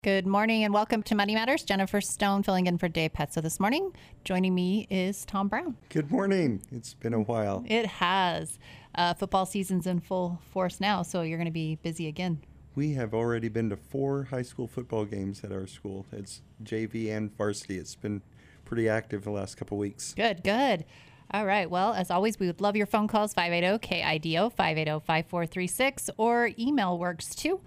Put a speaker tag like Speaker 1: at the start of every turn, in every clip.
Speaker 1: Good morning and welcome to Money Matters. Jennifer Stone filling in for Dave Petzo this morning. Joining me is Tom Brown.
Speaker 2: Good morning. It's been a while.
Speaker 1: It has. Football season's in full force now, so you're going to be busy again.
Speaker 2: We have already been to 4 high school football games at our school. It's JV and varsity. It's been pretty active the last couple weeks.
Speaker 1: Good. All right. Well, as always, we would love your phone calls, 580-KIDO, 580-5436, or email works too,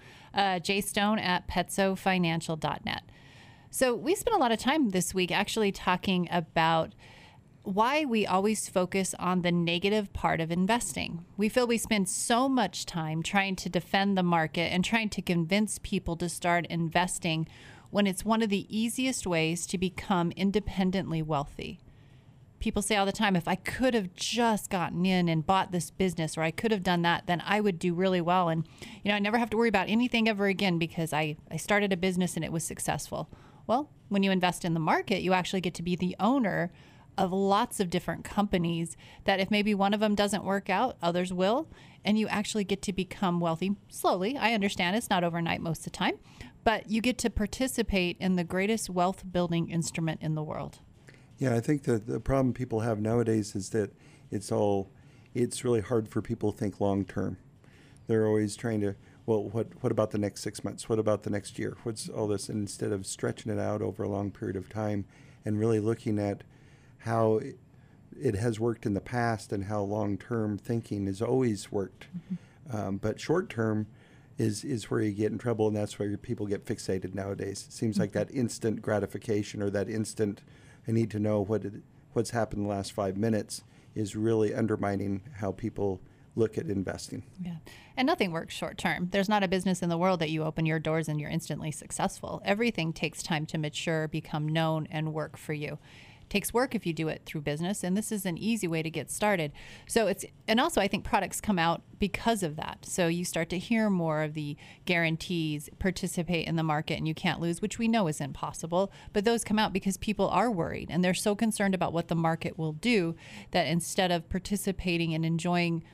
Speaker 1: jstone@petzofinancial.net. So we spent a lot of time this week actually talking about why we always focus on the negative part of investing. We feel we spend so much time trying to defend the market and trying to convince people to start investing when it's one of the easiest ways to become independently wealthy. People say all the time, if I could have just gotten in and bought this business, or I could have done that, then I would do really well. And, I never have to worry about anything ever again because I started a business and it was successful. Well, when you invest in the market, you actually get to be the owner of lots of different companies that if maybe one of them doesn't work out, others will. And you actually get to become wealthy slowly. I understand it's not overnight most of the time, but you get to participate in the greatest wealth building instrument in the world.
Speaker 2: Yeah, I think the problem people have nowadays is that it's really hard for people to think long term. They're always trying to, well, what about the next 6 months? What about the next year? What's all this? And instead of stretching it out over a long period of time and really looking at how it has worked in the past and how long-term thinking has always worked. Mm-hmm. But short-term is where you get in trouble, and that's where people get fixated nowadays. It seems like that instant gratification or that instant, I need to know what's happened in the last 5 minutes is really undermining how people look at investing.
Speaker 1: Yeah. And nothing works short term. There's not a business in the world that you open your doors and you're instantly successful. Everything takes time to mature, become known, and work for you. It takes work if you do it through business, and this is an easy way to get started. And also I think products come out because of that. So you start to hear more of the guarantees, participate in the market and you can't lose, which we know isn't possible, but those come out because people are worried and they're so concerned about what the market will do that instead of participating and enjoying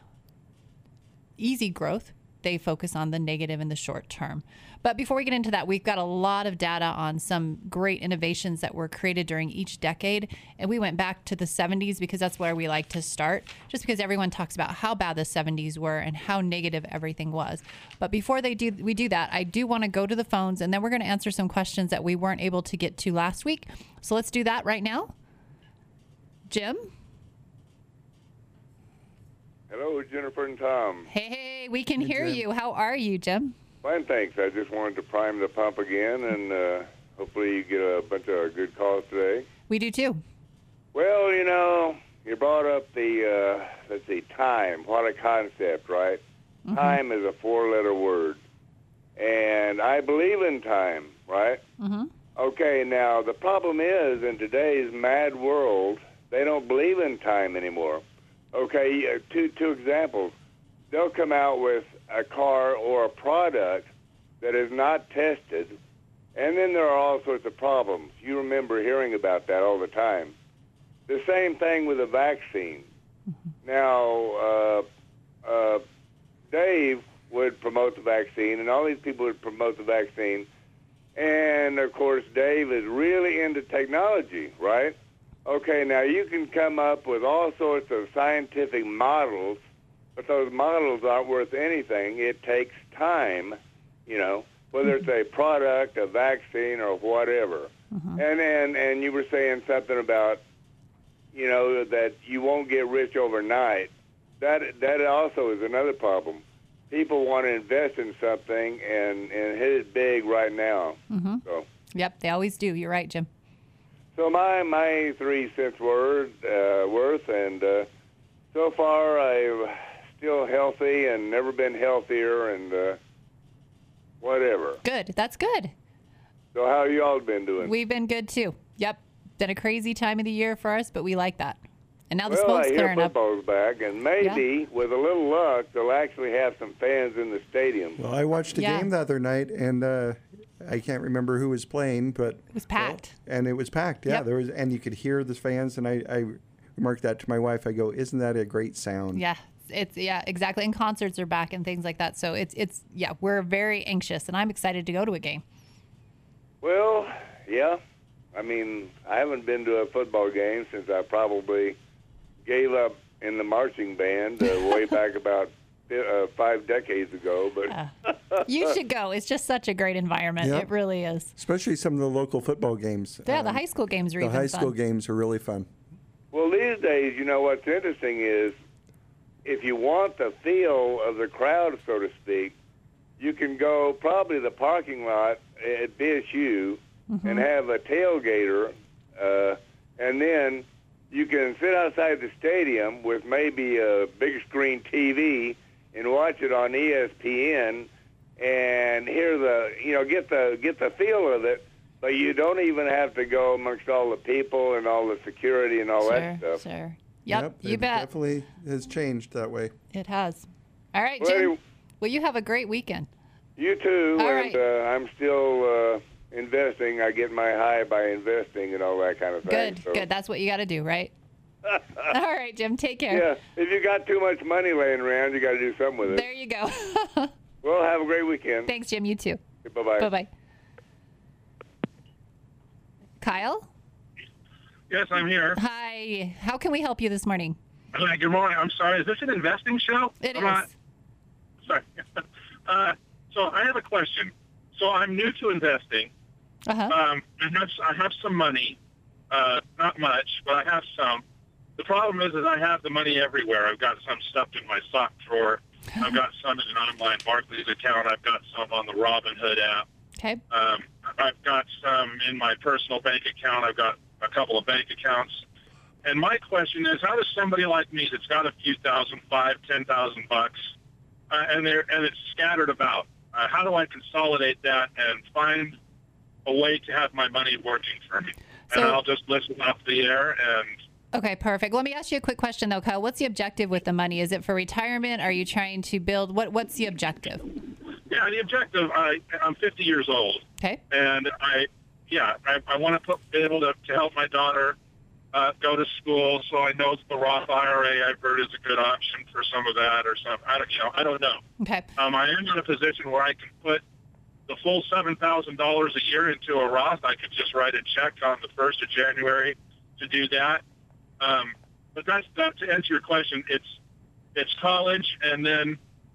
Speaker 1: easy growth, they focus on the negative in the short term. But before we get into that, we've got a lot of data on some great innovations that were created during each decade. And we went back to the 70s because that's where we like to start, just because everyone talks about how bad the 70s were and how negative everything was. But before we do that, I do want to go to the phones, and then we're going to answer some questions that we weren't able to get to last week. So let's do that right now. Jim?
Speaker 3: Hello, Jennifer and Tom.
Speaker 1: Hey, we can hear you. How are you, Jim?
Speaker 3: Fine, thanks. I just wanted to prime the pump again, and hopefully you get a bunch of good calls today.
Speaker 1: We do, too.
Speaker 3: Well, you brought up the, time. What a concept, right? Mm-hmm. Time is a 4-letter word. And I believe in time, right? Mm-hmm. Okay, now the problem is in today's mad world, they don't believe in time anymore. Okay, two examples. They'll come out with a car or a product that is not tested, and then there are all sorts of problems. You remember hearing about that all the time. The same thing with a vaccine. Mm-hmm. Now, Dave would promote the vaccine, and all these people would promote the vaccine, and, of course, Dave is really into technology, right? Okay, now you can come up with all sorts of scientific models, but those models aren't worth anything. It takes time, whether it's a product, a vaccine, or whatever. Mm-hmm. And you were saying something about, that you won't get rich overnight. That also is another problem. People want to invest in something and hit it big right now. Mm-hmm. So.
Speaker 1: Yep, they always do. You're right, Jim.
Speaker 3: So my 3 cents worth, and so far I'm still healthy and never been healthier, and whatever.
Speaker 1: Good. That's good.
Speaker 3: So how you all been doing?
Speaker 1: We've been good too. Yep. Been a crazy time of the year for us, but we like that. And now the smoke's clearing up.
Speaker 3: Football's back, and maybe with a little luck, they'll actually have some fans in the stadium.
Speaker 2: Well, I watched a game the other night, and I can't remember who was playing, but
Speaker 1: it was packed.
Speaker 2: And it was packed. Yeah, there was, and you could hear the fans. And I remarked that to my wife. I go, "Isn't that a great sound?"
Speaker 1: Yeah, it's exactly. And concerts are back and things like that. So it's we're very anxious, and I'm excited to go to a game.
Speaker 3: Yeah. I mean, I haven't been to a football game since I probably gave up in the marching band way back about 5 decades ago. But
Speaker 1: You should go. It's just such a great environment.
Speaker 2: Yeah.
Speaker 1: It really is.
Speaker 2: Especially some of the local football games.
Speaker 1: Yeah, the high school games are
Speaker 2: The
Speaker 1: even
Speaker 2: high
Speaker 1: fun.
Speaker 2: school games are really fun.
Speaker 3: well, these days, you know what's interesting is if you want the feel of the crowd, so to speak, you can go probably the parking lot at BSU and have a tailgater, and then you can sit outside the stadium with maybe a big screen TV and watch it on ESPN and hear get the feel of it. But you don't even have to go amongst all the people and all the security and all that stuff.
Speaker 1: Sure. Yep, you
Speaker 2: it
Speaker 1: bet.
Speaker 2: definitely has changed that way.
Speaker 1: It has. All right,
Speaker 3: Well,
Speaker 1: Jim.
Speaker 3: anyway-
Speaker 1: Well, you have a great weekend.
Speaker 3: You too,
Speaker 1: All
Speaker 3: and
Speaker 1: right.
Speaker 3: I'm still investing. I get my high by investing and all that kind of thing.
Speaker 1: Good,
Speaker 3: so.
Speaker 1: good. That's what you got to do, right? All right, Jim. Take care.
Speaker 3: Yeah, if you got too much money laying around, you got to do something with it.
Speaker 1: There you go.
Speaker 3: Well, have a great weekend.
Speaker 1: Thanks, Jim. You too.
Speaker 3: Bye-bye.
Speaker 1: Bye-bye. Kyle?
Speaker 4: Yes, I'm here.
Speaker 1: Hi. How can we help you this morning?
Speaker 4: Hi, good morning. I'm sorry. Is this an investing show?
Speaker 1: It
Speaker 4: I'm
Speaker 1: is.
Speaker 4: not- sorry. So I have a question. So I'm new to investing.
Speaker 1: Uh-huh.
Speaker 4: I have some money, not much, but I have some. The problem is I have the money everywhere. I've got some stuffed in my sock drawer. I've got some in an online Barclays account. I've got some on the Robinhood app.
Speaker 1: Okay.
Speaker 4: I've got some in my personal bank account. I've got a couple of bank accounts. And my question is, how does somebody like me that's got a few thousand, $10,000, and it's scattered about, how do I consolidate that and find a way to have my money working for me?
Speaker 1: So-
Speaker 4: And I'll just listen off the air and
Speaker 1: Okay, perfect. Let me ask you a quick question, though, Kyle. What's the objective with the money? Is it for retirement? Are you trying to build? What's the objective?
Speaker 4: yeah, the objective. I'm 50 years old,
Speaker 1: Okay.
Speaker 4: and I want to be able to help my daughter go to school. So I know the Roth IRA I've heard is a good option for some of that, or some. I don't know.
Speaker 1: Okay.
Speaker 4: I am in a position where I can put the full $7,000 a year into a Roth. I could just write a check on the 1st of January to do that. But that's to answer your question. It's college and then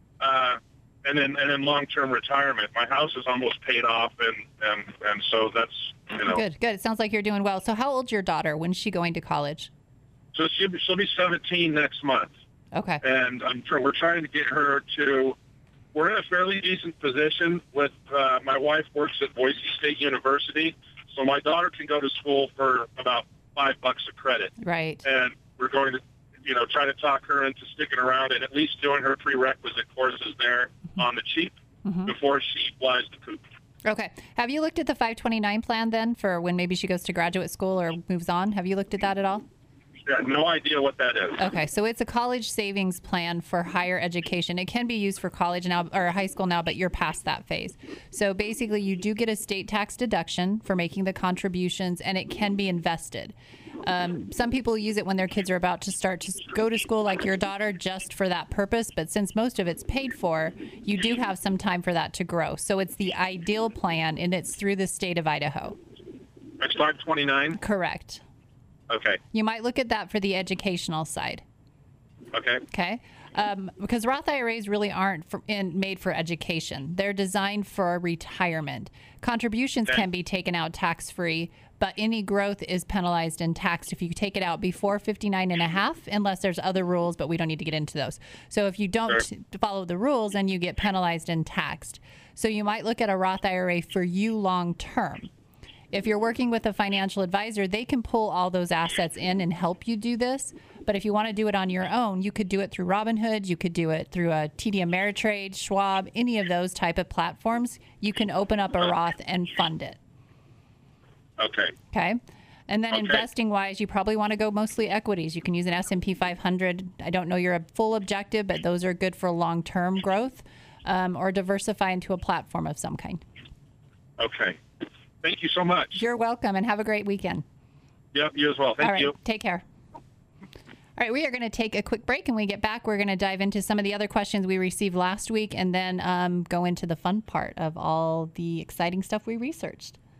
Speaker 4: long-term retirement. My house is almost paid off, and so that's
Speaker 1: Good. Good. It sounds like you're doing well. So, how old's your daughter? When's she going to college?
Speaker 4: So she'll be 17 next month,
Speaker 1: Okay.
Speaker 4: and we're trying to get her to. We're in a fairly decent position with my wife works at Boise State University, so my daughter can go to school for about $5 a credit.
Speaker 1: Right.
Speaker 4: And we're going to, try to talk her into sticking around and at least doing her prerequisite courses there on the cheap before she flies the coop.
Speaker 1: Okay. Have you looked at the 529 plan then for when maybe she goes to graduate school or moves on? Have you looked at that at all?
Speaker 4: Yeah, no idea what that is.
Speaker 1: Okay, so it's a college savings plan for higher education. It can be used for college now or high school now, but you're past that phase. So basically, you do get a state tax deduction for making the contributions, and it can be invested. Some people use it when their kids are about to start to go to school, like your daughter, just for that purpose. But since most of it's paid for, you do have some time for that to grow. So it's the ideal plan, and it's through the state of Idaho.
Speaker 4: It's 529?
Speaker 1: Correct.
Speaker 4: Okay.
Speaker 1: You might look at that for the educational side.
Speaker 4: Okay.
Speaker 1: Okay. Because Roth IRAs really aren't made for education. They're designed for retirement. Contributions
Speaker 4: Okay.
Speaker 1: can be taken out tax-free, but any growth is penalized and taxed if you take it out before 59 and a half, unless there's other rules, but we don't need to get into those. So if you don't
Speaker 4: Sure.
Speaker 1: follow the rules, then you get penalized and taxed. So you might look at a Roth IRA for you long term. If you're working with a financial advisor, they can pull all those assets in and help you do this. But if you want to do it on your own, you could do it through Robinhood. You could do it through a TD Ameritrade, Schwab, any of those type of platforms. You can open up a Roth and fund it.
Speaker 4: Okay.
Speaker 1: Okay. And then
Speaker 4: Okay.
Speaker 1: investing wise, you probably want to go mostly equities. You can use an S&P 500. I don't know your full objective, but those are good for long-term growth, or diversify into a platform of some kind.
Speaker 4: Okay. Thank you so much.
Speaker 1: You're welcome, and have a great weekend.
Speaker 4: Yep, you as well. Thank
Speaker 1: All right,
Speaker 4: you.
Speaker 1: take care. All right, we are going to take a quick break, and when we get back, we're going to dive into some of the other questions we received last week, and then go into the fun part of all the exciting stuff we researched.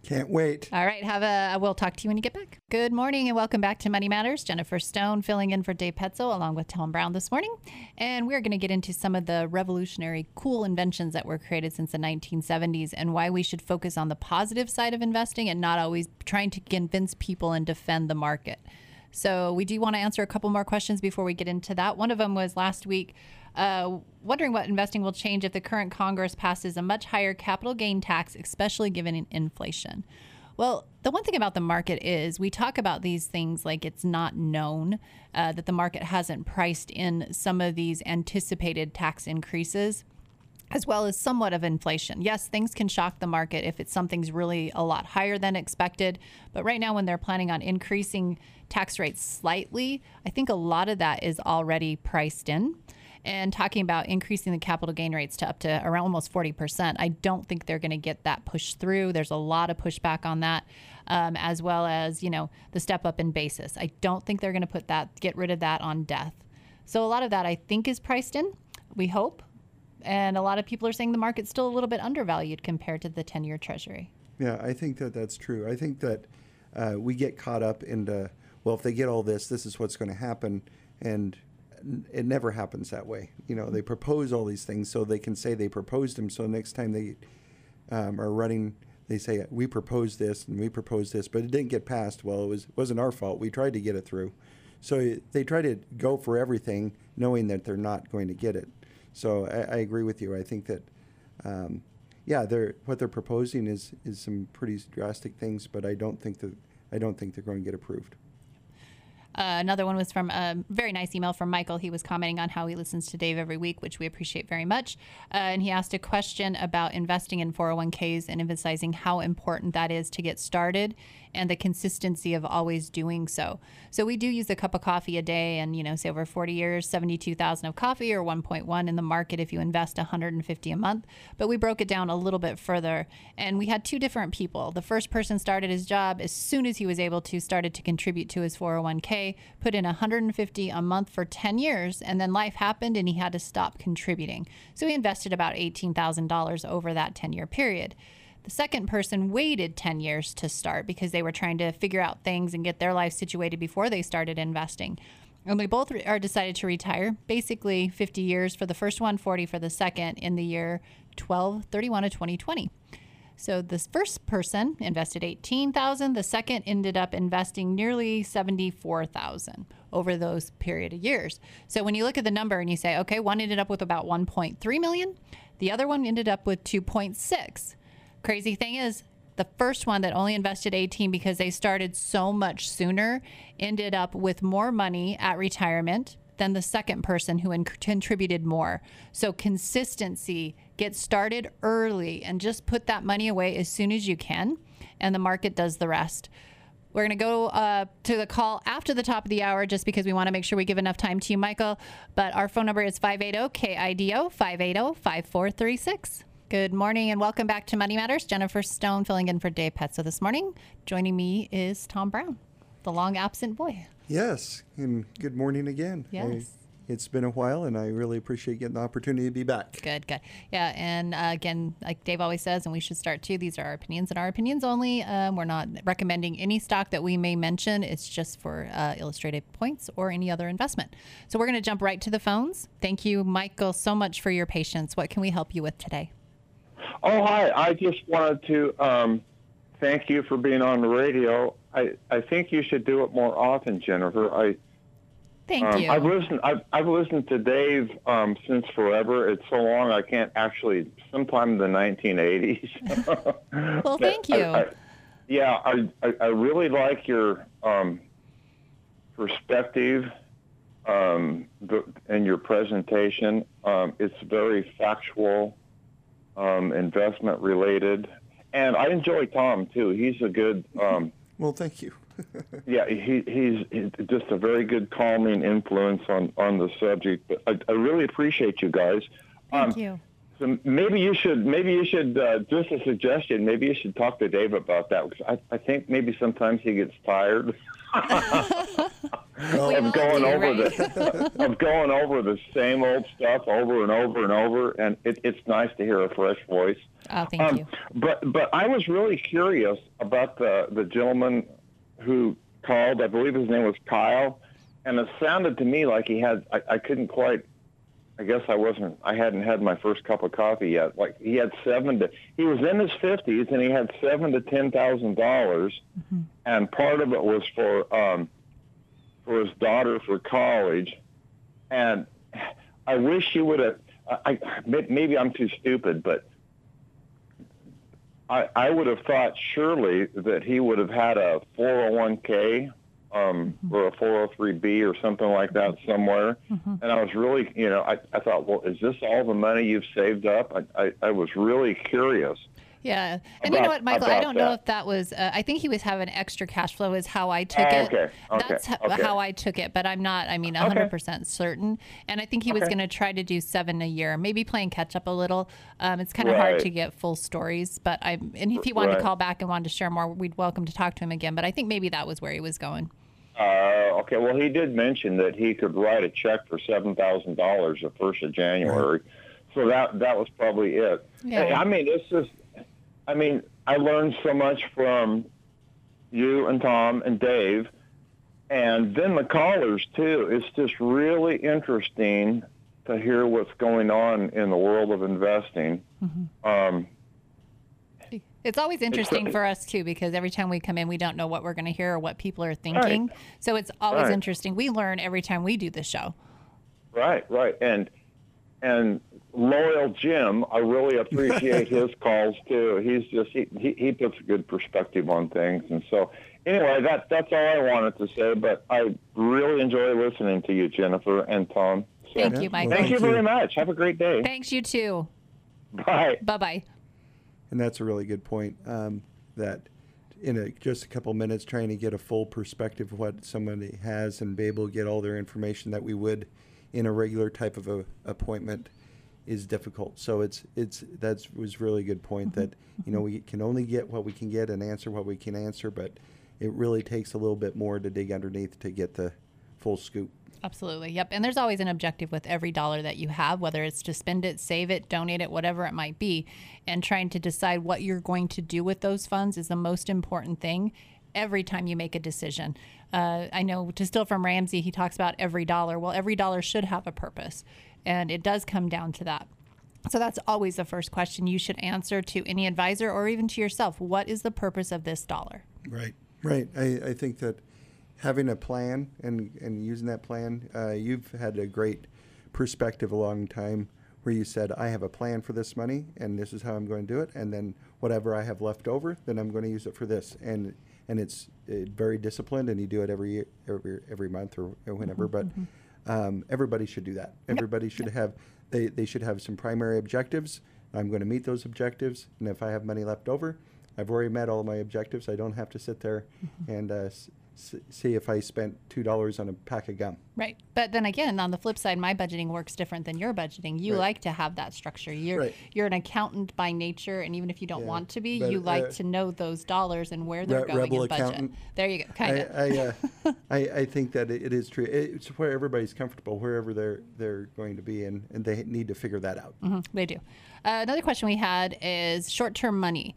Speaker 2: Can't wait.
Speaker 1: All right. We'll talk to you when you get back. Good morning and welcome back to Money Matters. Jennifer Stone filling in for Dave Petzo along with Tom Brown this morning. And we're going to get into some of the revolutionary cool inventions that were created since the 1970s and why we should focus on the positive side of investing and not always trying to convince people and defend the market. So we do want to answer a couple more questions before we get into that. One of them was last week, wondering what investing will change if the current Congress passes a much higher capital gain tax, especially given inflation. Well, the one thing about the market is we talk about these things like it's not known, that the market hasn't priced in some of these anticipated tax increases, as well as somewhat of inflation. Yes, things can shock the market if something's really a lot higher than expected. But right now, when they're planning on increasing tax rates slightly, I think a lot of that is already priced in. And talking about increasing the capital gain rates to up to around almost 40%, I don't think they're going to get that pushed through. There's a lot of pushback on that, as well as, the step up in basis. I don't think they're going to get rid of that on death. So a lot of that I think is priced in, we hope. And a lot of people are saying the market's still a little bit undervalued compared to the 10-year Treasury.
Speaker 2: Yeah, I think that that's true. I think that we get caught up into, well, if they get all this is what's going to happen. And it never happens that way. They propose all these things so they can say they proposed them. So next time they are running, they say, we proposed this and we proposed this, but it didn't get passed. Well, it wasn't our fault. We tried to get it through. So they try to go for everything knowing that they're not going to get it. So I agree with you. I think that, what they're proposing is some pretty drastic things, but I don't think they're going to get approved.
Speaker 1: Another one was from a very nice email from Michael. He was commenting on how he listens to Dave every week, which we appreciate very much. And he asked a question about investing in 401ks and emphasizing how important that is to get started and the consistency of always doing so. So we do use a cup of coffee a day and, say over 40 years, 72,000 of coffee or 1.1 in the market if you invest 150 a month. But we broke it down a little bit further and we had two different people. The first person started his job as soon as he was able to, started to contribute to his 401k, put in 150 a month for 10 years, and then life happened and he had to stop contributing. So he invested about $18,000 over that 10-year period. The second person waited 10 years to start because they were trying to figure out things and get their life situated before they started investing. And we both are decided to retire, basically 50 years for the first one, 40 for the second in the year 12/31 of 2020. So this first person invested $18,000. The second ended up investing nearly $74,000 over those period of years. So when you look at the number and you say, okay, one ended up with about 1.3 million. The other one ended up with 2.6. Crazy thing is, the first one that only invested 18 because they started so much sooner ended up with more money at retirement than the second person who contributed more. So consistency, get started early and just put that money away as soon as you can, and the market does the rest. We're going to go to the call after the top of the hour just because we want to make sure we give enough time to you, Michael. But our phone number is 580-KIDO, 580-5436. Good morning and welcome back to Money Matters. Jennifer Stone filling in for Dave Petzo this morning. Joining me is Tom Brown, the long absent boy.
Speaker 2: Yes, and good morning again.
Speaker 1: Yes.
Speaker 2: It's been a while, and I really appreciate getting the opportunity to be back.
Speaker 1: Good. Yeah, and again, like Dave always says, and we should start too, these are our opinions and our opinions only. We're not recommending any stock that we may mention. It's just for illustrative points or any other investment. So we're going to jump right to the phones. Thank you, Michael, so much for your patience. What can we help you with today?
Speaker 5: Oh, hi. I just wanted to thank you for being on the radio. I think you should do it more often, Jennifer.
Speaker 1: Thank you.
Speaker 5: I've listened to Dave since forever. It's so long I can't actually. Sometime in the 1980s.
Speaker 1: Well, thank you.
Speaker 5: I really like your perspective and your presentation. It's very factual, investment related, and I enjoy Tom too. He's a good.
Speaker 2: Well, thank you.
Speaker 5: Yeah, he's just a very good calming influence on the subject. But I really appreciate you guys.
Speaker 1: Thank you.
Speaker 5: So maybe you should just a suggestion. Maybe you should talk to Dave about that because I think maybe sometimes he gets tired.
Speaker 1: We all
Speaker 5: of going
Speaker 1: do,
Speaker 5: over
Speaker 1: right?
Speaker 5: of going over the same old stuff over and over and over, and it's nice to hear a fresh voice.
Speaker 1: Oh, thank you.
Speaker 5: But I was really curious about the gentleman who called. I believe his name was Kyle, and it sounded to me like he had. I couldn't quite. I guess I hadn't had my first cup of coffee yet. Like he had he was in his 50s and he had $7,000 to $10,000, and part of it was for his daughter for college. And I wish he would have. Maybe I'm too stupid, but I would have thought surely that he would have had a 401k. Or a 403B or something like that somewhere. And I was really, I thought, well, is this all the money you've saved up? I was really curious.
Speaker 1: Yeah. And you know what, Michael, I don't know if that was, I think he was having extra cash flow is how I took it.
Speaker 5: Okay.
Speaker 1: That's how I took it, but I'm not, 100% certain. And I think he was going to try to do 7 a year, maybe playing catch up a little. It's kind of hard to get full stories, but and if he wanted to call back and wanted to share more, we'd welcome to talk to him again. But I think maybe that was where he was going.
Speaker 5: Okay. Well, he did mention that he could write a check for $7,000 the 1st of January. So that was probably it.
Speaker 1: Yeah.
Speaker 5: It's just, I learned so much from you and Tom and Dave, and then the callers too. It's just really interesting to hear what's going on in the world of investing.
Speaker 1: It's always interesting for us too, because every time we come in, we don't know what we're going to hear or what people are thinking. Right. So it's always interesting. We learn every time we do the show. Right.
Speaker 5: And loyal Jim, I really appreciate his calls too. He's just he puts a good perspective on things. And so anyway, that's all I wanted to say. But I really enjoy listening to you, Jennifer and Tom. So
Speaker 1: thank you, Michael.
Speaker 5: Thank you very much. Have a great day.
Speaker 1: Thanks, you too.
Speaker 5: Bye.
Speaker 1: Bye-bye.
Speaker 2: And that's a really good point, that in just a couple minutes trying to get a full perspective of what somebody has and be able to get all their information that we would in a regular type of a appointment is difficult. So that was really good point that, we can only get what we can get and answer what we can answer, but it really takes a little bit more to dig underneath to get the full scoop.
Speaker 1: Absolutely. Yep. And there's always an objective with every dollar that you have, whether it's to spend it, save it, donate it, whatever it might be. And trying to decide what you're going to do with those funds is the most important thing every time you make a decision. I know, to steal from Ramsey, he talks about every dollar. Well, every dollar should have a purpose. And it does come down to that. So that's always the first question you should answer to any advisor or even to yourself. What is the purpose of this dollar?
Speaker 2: Right. I think that having a plan and using that plan, you've had a great perspective a long time where you said, I have a plan for this money and this is how I'm going to do it. And then whatever I have left over, then I'm going to use it for this. And it's very disciplined and you do it every month or whenever. But everybody should do that. Everybody should have, they should have some primary objectives. I'm going to meet those objectives. And if I have money left over, I've already met all of my objectives. I don't have to sit there and see if I spent $2 on a pack of gum.
Speaker 1: Right. But then again, on the flip side, my budgeting works different than your budgeting. You like to have that structure. You're an accountant by nature, and even if you don't want to be, you like to know those dollars and where they're going
Speaker 2: rebel
Speaker 1: in budget.
Speaker 2: Accountant.
Speaker 1: There you go. Kind of.
Speaker 2: I think that it is true. It's where everybody's comfortable, wherever they're going to be, and they need to figure that out.
Speaker 1: They do. Another question we had is short-term money.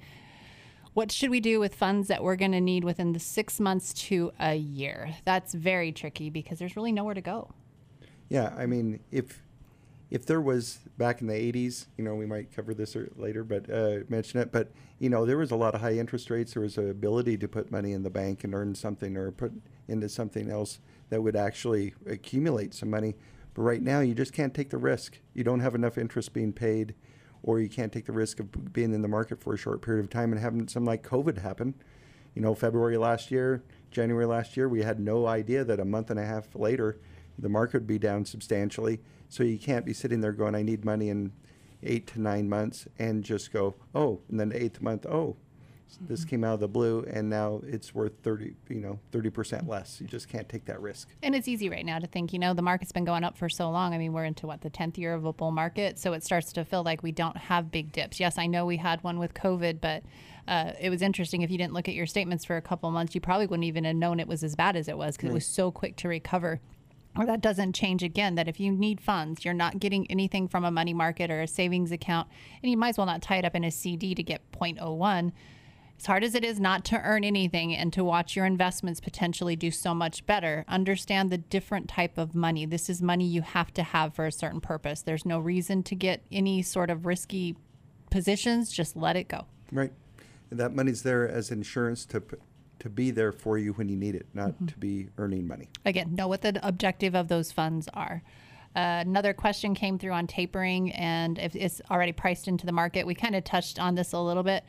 Speaker 1: What should we do with funds that we're going to need within the 6 months to a year? That's very tricky because there's really nowhere to go.
Speaker 2: Yeah, I mean, if there was back in the 80s, we might cover this later, but mention it. But there was a lot of high interest rates. There was an ability to put money in the bank and earn something, or put into something else that would actually accumulate some money. But right now, you just can't take the risk. You don't have enough interest being paid, or you can't take the risk of being in the market for a short period of time and having something like COVID happen. February last year, January last year, we had no idea that a month and a half later, the market would be down substantially. So you can't be sitting there going, I need money in 8 to 9 months, and just go, and then the 8th month, This came out of the blue, and now it's worth 30% less. You just can't take that risk.
Speaker 1: And it's easy right now to think, the market's been going up for so long. I mean, we're into the 10th year of a bull market. So it starts to feel like we don't have big dips. Yes, I know we had one with COVID, but it was interesting. If you didn't look at your statements for a couple months, you probably wouldn't even have known it was as bad as it was because it was so quick to recover. Or that doesn't change again, that if you need funds, you're not getting anything from a money market or a savings account, and you might as well not tie it up in a CD to get 0.01. As hard as it is not to earn anything and to watch your investments potentially do so much better, understand the different type of money. This is money you have to have for a certain purpose. There's no reason to get any sort of risky positions. Just let it go.
Speaker 2: Right. And that money's there as insurance to be there for you when you need it, not to be earning money.
Speaker 1: Again, know what the objective of those funds are. Another question came through on tapering and if it's already priced into the market. We kind of touched on this a little bit.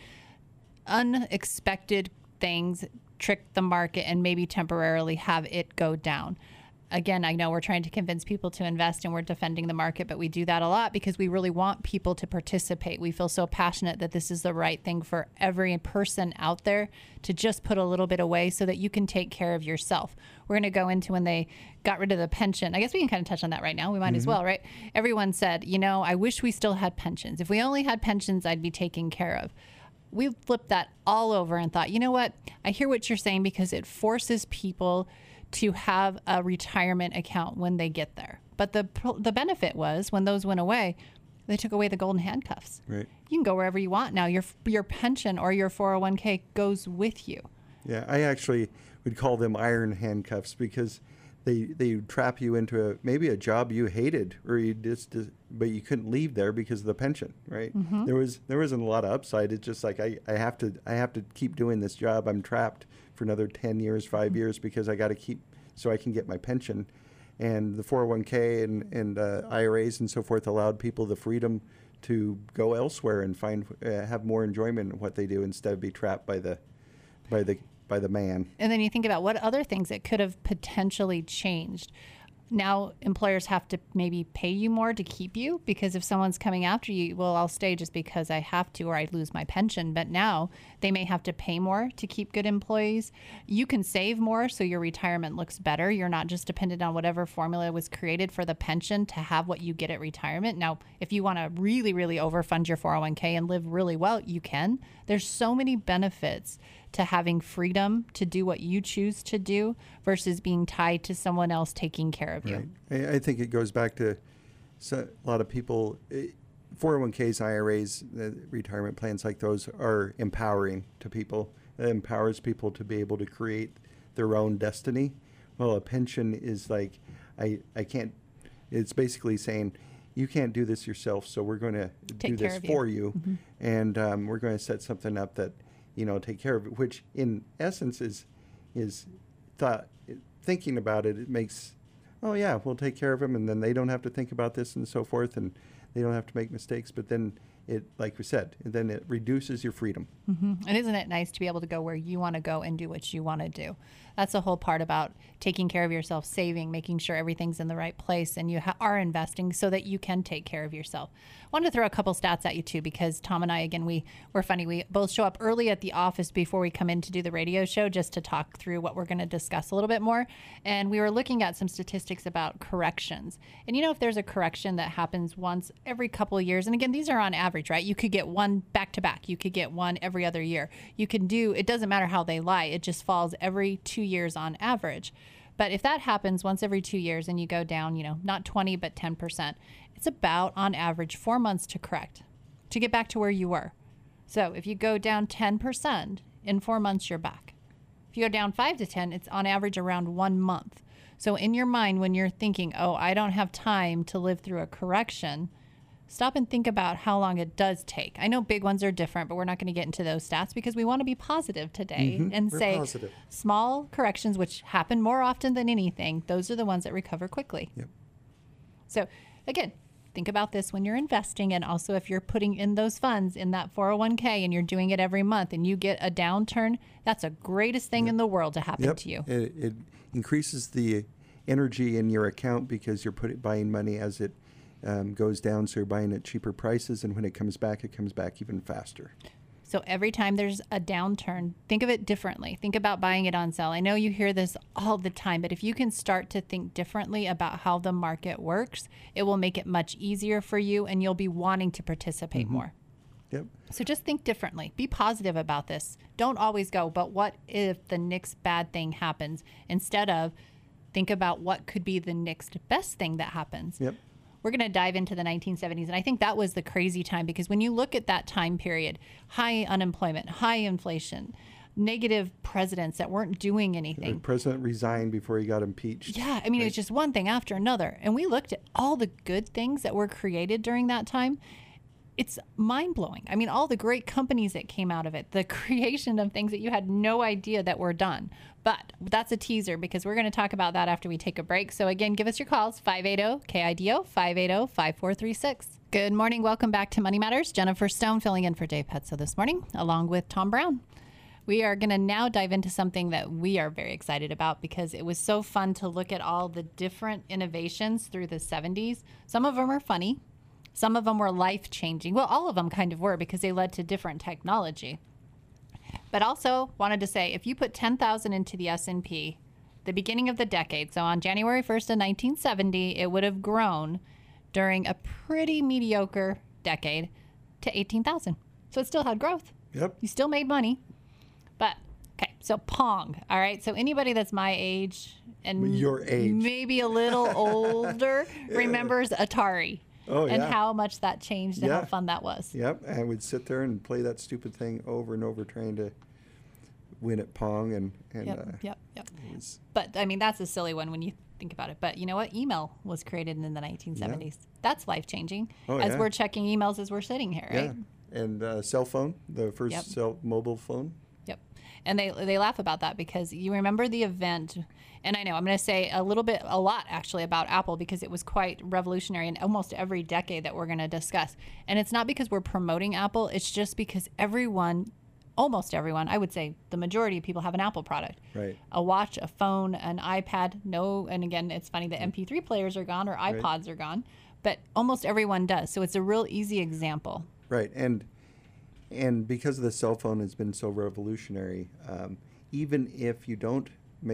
Speaker 1: Unexpected things trick the market and maybe temporarily have it go down. Again, I know we're trying to convince people to invest and we're defending the market, but we do that a lot because we really want people to participate. We feel so passionate that this is the right thing for every person out there to just put a little bit away so that you can take care of yourself. We're going to go into when they got rid of the pension. I guess we can kind of touch on that right now. We might as well, right? Everyone said, I wish we still had pensions. If we only had pensions, I'd be taken care of. We flipped that all over and thought, you know what? I hear what you're saying because it forces people to have a retirement account when they get there. But the benefit was when those went away, they took away the golden handcuffs.
Speaker 2: Right.
Speaker 1: You can go wherever you want now. Your pension or your 401k goes with you.
Speaker 2: Yeah, I actually would call them iron handcuffs because they trap you into maybe a job you hated or but you couldn't leave there because of the pension, right? There wasn't a lot of upside. It's just like I have to keep doing this job. I'm trapped for another 10 years, 5 years because I got to keep so I can get my pension. And the 401k and IRAs and so forth allowed people the freedom to go elsewhere and have more enjoyment in what they do instead of be trapped by the man.
Speaker 1: And then you think about what other things it could have potentially changed. Now employers have to maybe pay you more to keep you because if someone's coming after you, well, I'll stay just because I have to or I'd lose my pension. But now they may have to pay more to keep good employees. You can save more so your retirement looks better. You're not just dependent on whatever formula was created for the pension to have what you get at retirement. Now, if you want to really, really overfund your 401k and live really well, you can. There's so many benefits to having freedom to do what you choose to do versus being tied to someone else taking care of you.
Speaker 2: Right. I think it goes back to a lot of people, 401ks, IRAs, retirement plans like those are empowering to people. It empowers people to be able to create their own destiny. Well, a pension is like, I can't, it's basically saying, you can't do this yourself, so we're going to do this for you. And we're going to set something up that, take care of it, which in essence is thinking about it, it makes, oh yeah, we'll take care of them, and then they don't have to think about this and so forth, and they don't have to make mistakes. But then it, like we said, then it reduces your freedom.
Speaker 1: And isn't it nice to be able to go where you want to go and do what you want to do? That's the whole part about taking care of yourself, saving, making sure everything's in the right place, and you are investing so that you can take care of yourself. I wanted to throw a couple stats at you too, because Tom and I, again, we're funny. We both show up early at the office before we come in to do the radio show just to talk through what we're going to discuss a little bit more. And we were looking at some statistics about corrections. And if there's a correction that happens once every couple of years, and again, these are on average, right? You could get one back to back. You could get one every other year. You can do, it doesn't matter how they lie. It just falls every 2 years on average. But if that happens once every 2 years and you go down, not 20, but 10%, it's about on average 4 months to correct, to get back to where you were. So if you go down 10%, in 4 months, you're back. If you go down 5 to 10, it's on average around 1 month. So in your mind, when you're thinking, oh, I don't have time to live through a correction, stop and think about how long it does take. I know big ones are different, but we're not going to get into those stats because we want to be positive today and say positive. Small corrections, which happen more often than anything, those are the ones that recover quickly.
Speaker 2: Yep.
Speaker 1: So again, think about this when you're investing, and also if you're putting in those funds in that 401k and you're doing it every month and you get a downturn, that's the greatest thing in the world to happen to you.
Speaker 2: It increases the energy in your account because you're buying money as it goes down, so you're buying at cheaper prices, and when it comes back even faster.
Speaker 1: So every time there's a downturn, think of it differently. Think about buying it on sale. I know you hear this all the time, but if you can start to think differently about how the market works, it will make it much easier for you and you'll be wanting to participate more.
Speaker 2: Yep.
Speaker 1: So just think differently. Be positive about this. Don't always go, but what if the next bad thing happens? Instead of think about what could be the next best thing that happens.
Speaker 2: Yep.
Speaker 1: We're going to dive into the 1970s. And I think that was the crazy time because when you look at that time period, high unemployment, high inflation, negative presidents that weren't doing
Speaker 2: The
Speaker 1: anything.
Speaker 2: president resigned before he got impeached.
Speaker 1: Yeah, I mean, it was just one thing after another. And we looked at all the good things that were created during that time. It's mind-blowing. I mean, all the great companies that came out of it, the creation of things that you had no idea that were done. But that's a teaser because we're going to talk about that after we take a break. So again, give us your calls, 580-KIDO, 580-5436. Good morning. Welcome back to Money Matters. Jennifer Stone filling in for Dave Petzo this morning, along with Tom Brown. We are going to now dive into something that we are very excited about because it was so fun to look at all the different innovations through the 70s. Some of them are funny. Some of them were life-changing. Well, all of them kind of were because they led to different technology. But also wanted to say, if you put 10,000 into the S&P, the beginning of the decade, so on January 1st of 1970, it would have grown during a pretty mediocre decade to 18,000. So it still had growth.
Speaker 2: Yep.
Speaker 1: You still made money. But, okay, so Pong, all right? So anybody that's my age and
Speaker 2: Your age.
Speaker 1: maybe a little older remembers Atari.
Speaker 2: Oh,
Speaker 1: And
Speaker 2: yeah.
Speaker 1: how much that changed and how
Speaker 2: Yeah.
Speaker 1: fun that was.
Speaker 2: Yep. And we'd sit there and play that stupid thing over and over, trying to win at Pong. And
Speaker 1: Yep.
Speaker 2: it was,
Speaker 1: But, I mean, that's a silly one when you think about it. But you know what? Email was created in the 1970s. That's life-changing.
Speaker 2: Oh,
Speaker 1: as
Speaker 2: yeah.
Speaker 1: we're checking emails as we're sitting here, right?
Speaker 2: yeah. And cell phone, the first
Speaker 1: Yep.
Speaker 2: mobile phone.
Speaker 1: Yep. And they laugh about that because you remember the event, and I know I'm going to say a lot actually about Apple because it was quite revolutionary in almost every decade that we're going to discuss. And it's not because we're promoting Apple, it's just because almost everyone, I would say the majority of people have an Apple product.
Speaker 2: Right.
Speaker 1: A watch, a phone, an iPad, and again, it's funny the MP3 players are gone or iPods are gone, but almost everyone does. So it's a real easy example.
Speaker 2: Right. And because the cell phone has been so revolutionary, even if you don't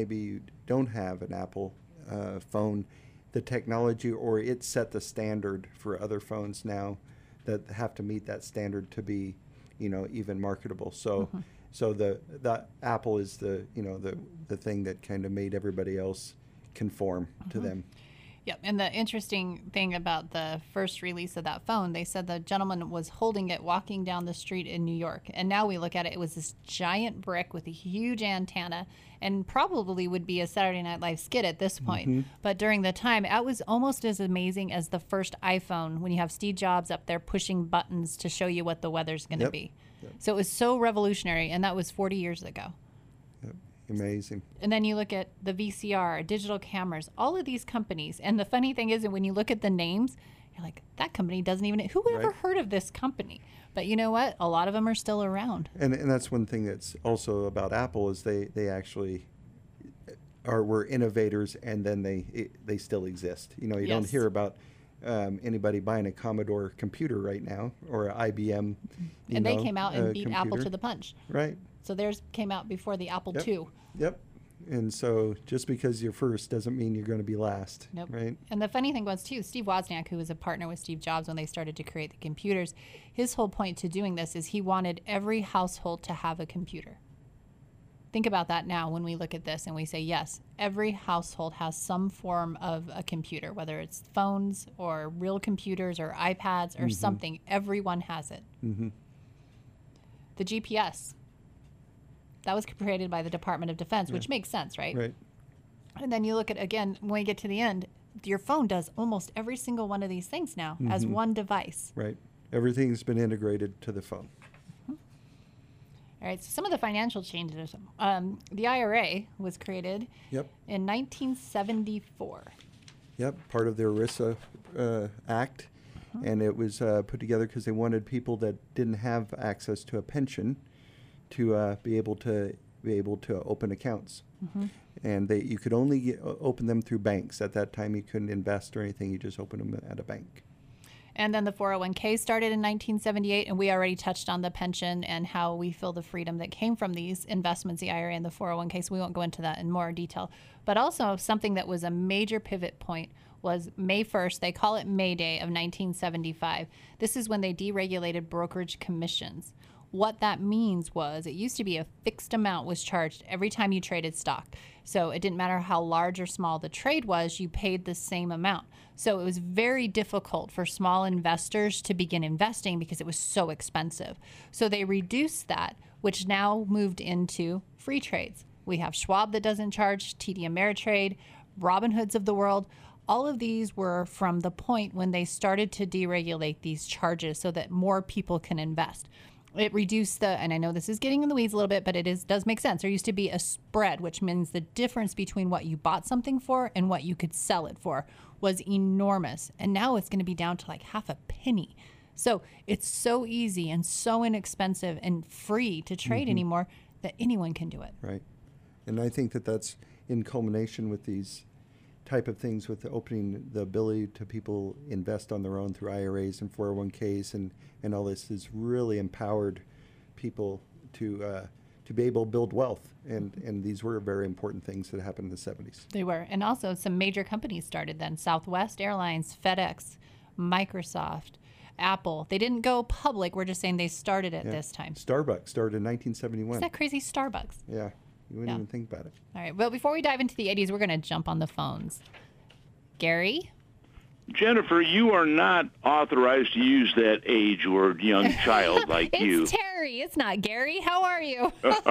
Speaker 2: have an Apple phone, the technology or it set the standard for other phones now that have to meet that standard to be, even marketable. So, so the Apple is the thing that kind of made everybody else conform to them.
Speaker 1: Yep. And the interesting thing about the first release of that phone, they said the gentleman was holding it walking down the street in New York. And now we look at it, it was this giant brick with a huge antenna and probably would be a Saturday Night Live skit at this point. But during the time, it was almost as amazing as the first iPhone when you have Steve Jobs up there pushing buttons to show you what the weather's going to
Speaker 2: Yep.
Speaker 1: be. So it was so revolutionary. And that was 40 years ago.
Speaker 2: Amazing.
Speaker 1: And then you look at the VCR, digital cameras, all of these companies. And the funny thing is that when you look at the names, you're like, that company doesn't even, who would ever
Speaker 2: Right.
Speaker 1: heard of this company? But you know what? A lot of them are still around.
Speaker 2: And that's one thing that's also about Apple is they actually were innovators, and then they still exist. You don't
Speaker 1: Yes.
Speaker 2: hear about anybody buying a Commodore computer right now or an IBM.
Speaker 1: And they came out and beat Apple
Speaker 2: computer.
Speaker 1: to the punch.
Speaker 2: Right.
Speaker 1: So theirs came out before the Apple
Speaker 2: Yep.
Speaker 1: II.
Speaker 2: Yep. And so just because you're first doesn't mean you're going to be last.
Speaker 1: Nope.
Speaker 2: Right.
Speaker 1: And the funny thing was, too, Steve Wozniak, who was a partner with Steve Jobs when they started to create the computers, his whole point to doing this is he wanted every household to have a computer. Think about that now when we look at this and we say, yes, every household has some form of a computer, whether it's phones or real computers or iPads or something. Everyone has it.
Speaker 2: Mm-hmm.
Speaker 1: The GPS, that was created by the Department of Defense, which makes sense, right?
Speaker 2: Right.
Speaker 1: And then you look at, again, when we get to the end, your phone does almost every single one of these things now as one device.
Speaker 2: Right. Everything's been integrated to the phone.
Speaker 1: All right, so some of the financial changes. The IRA was created
Speaker 2: Yep.
Speaker 1: in 1974.
Speaker 2: Yep, part of the ERISA Act, and it was put together because they wanted people that didn't have access to a pension to be able to open accounts, and you could only open them through banks. At that time, you couldn't invest or anything; you just opened them at a bank.
Speaker 1: And then the 401k started in 1978, and we already touched on the pension and how we feel the freedom that came from these investments, the IRA and the 401k, so we won't go into that in more detail. But also something that was a major pivot point was May 1st. They call it May Day of 1975. This is when they deregulated brokerage commissions. What that means was it used to be a fixed amount was charged every time you traded stock. So it didn't matter how large or small the trade was, you paid the same amount. So it was very difficult for small investors to begin investing because it was so expensive. So they reduced that, which now moved into free trades. We have Schwab that doesn't charge, TD Ameritrade, Robinhoods of the world. All of these were from the point when they started to deregulate these charges so that more people can invest. It reduced and I know this is getting in the weeds a little bit, but does make sense. There used to be a spread, which means the difference between what you bought something for and what you could sell it for was enormous. And now it's going to be down to like half a penny. So it's so easy and so inexpensive and free to trade anymore that anyone can do it.
Speaker 2: Right. And I think that that's in culmination with these type of things, with the opening the ability to people invest on their own through IRAs and 401ks and all this has really empowered people to be able to build wealth. And these were very important things that happened in the 70s.
Speaker 1: They were. And also some major companies started then. Southwest Airlines, FedEx, Microsoft, Apple. They didn't go public. We're just saying they started at this time.
Speaker 2: Starbucks started in 1971.
Speaker 1: Isn't that crazy? Starbucks.
Speaker 2: Yeah. You wouldn't even think about it.
Speaker 1: All right. Well, before we dive into the 80s, we're going to jump on the phones. Gary?
Speaker 6: Jennifer, you are not authorized to use that age word, young child like you.
Speaker 1: It's Terry. It's not Gary. How are you?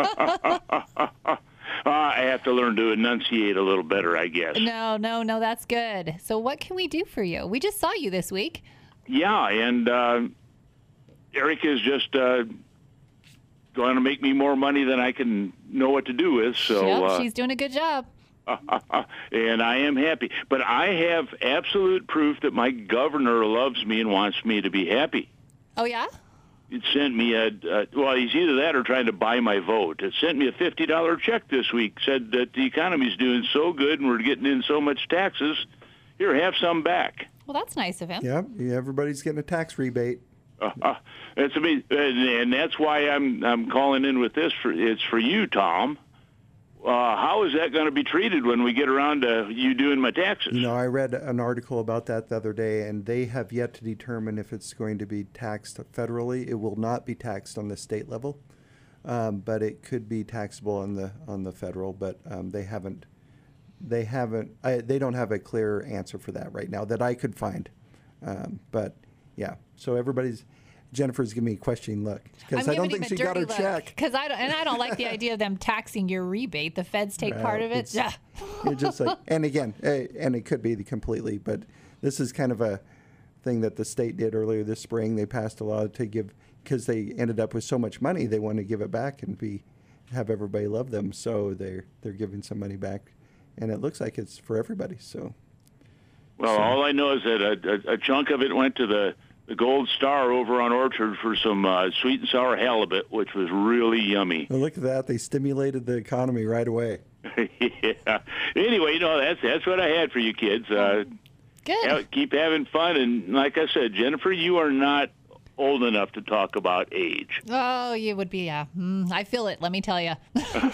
Speaker 6: I have to learn to enunciate a little better, I guess.
Speaker 1: No, that's good. So what can we do for you? We just saw you this week.
Speaker 6: Yeah, and Erica's just going to make me more money than I can know what to do with. So
Speaker 1: Yep, she's doing a good job.
Speaker 6: And I am happy. But I have absolute proof that my governor loves me and wants me to be happy.
Speaker 1: Oh, yeah?
Speaker 6: It sent me well, he's either that or trying to buy my vote. It sent me a $50 check this week, said that the economy's doing so good and we're getting in so much taxes. Here, have some back.
Speaker 1: Well, that's nice of him.
Speaker 2: Yeah, everybody's getting a tax rebate.
Speaker 6: That's amazing, and that's why I'm calling in with this. It's for you, Tom. How is that going to be treated when we get around to you doing my taxes?
Speaker 2: You know, I read an article about that the other day, and they have yet to determine if it's going to be taxed federally. It will not be taxed on the state level, but it could be taxable on the federal. But they don't have a clear answer for that right now that I could find. But yeah, so Jennifer's giving me a questioning look because I don't think she got her check.
Speaker 1: Because I don't like the idea of them taxing your rebate. The feds take part of it. Yeah.
Speaker 2: You're just like, and again, and it could be completely, but this is kind of a thing that the state did earlier this spring. They passed a law to give, because they ended up with so much money, they want to give it back and have everybody love them. So they're giving some money back, and it looks like it's for everybody. So.
Speaker 6: Well, all I know is that a chunk of it went to the Gold Star over on Orchard for some sweet and sour halibut, which was really yummy.
Speaker 2: Well, look at that. They stimulated the economy right away.
Speaker 6: Yeah. Anyway, that's what I had for you kids.
Speaker 1: Good.
Speaker 6: Keep having fun. And like I said, Jennifer, you are not old enough to talk about age.
Speaker 1: Oh, you would be, yeah. I feel it, let me tell you.
Speaker 6: All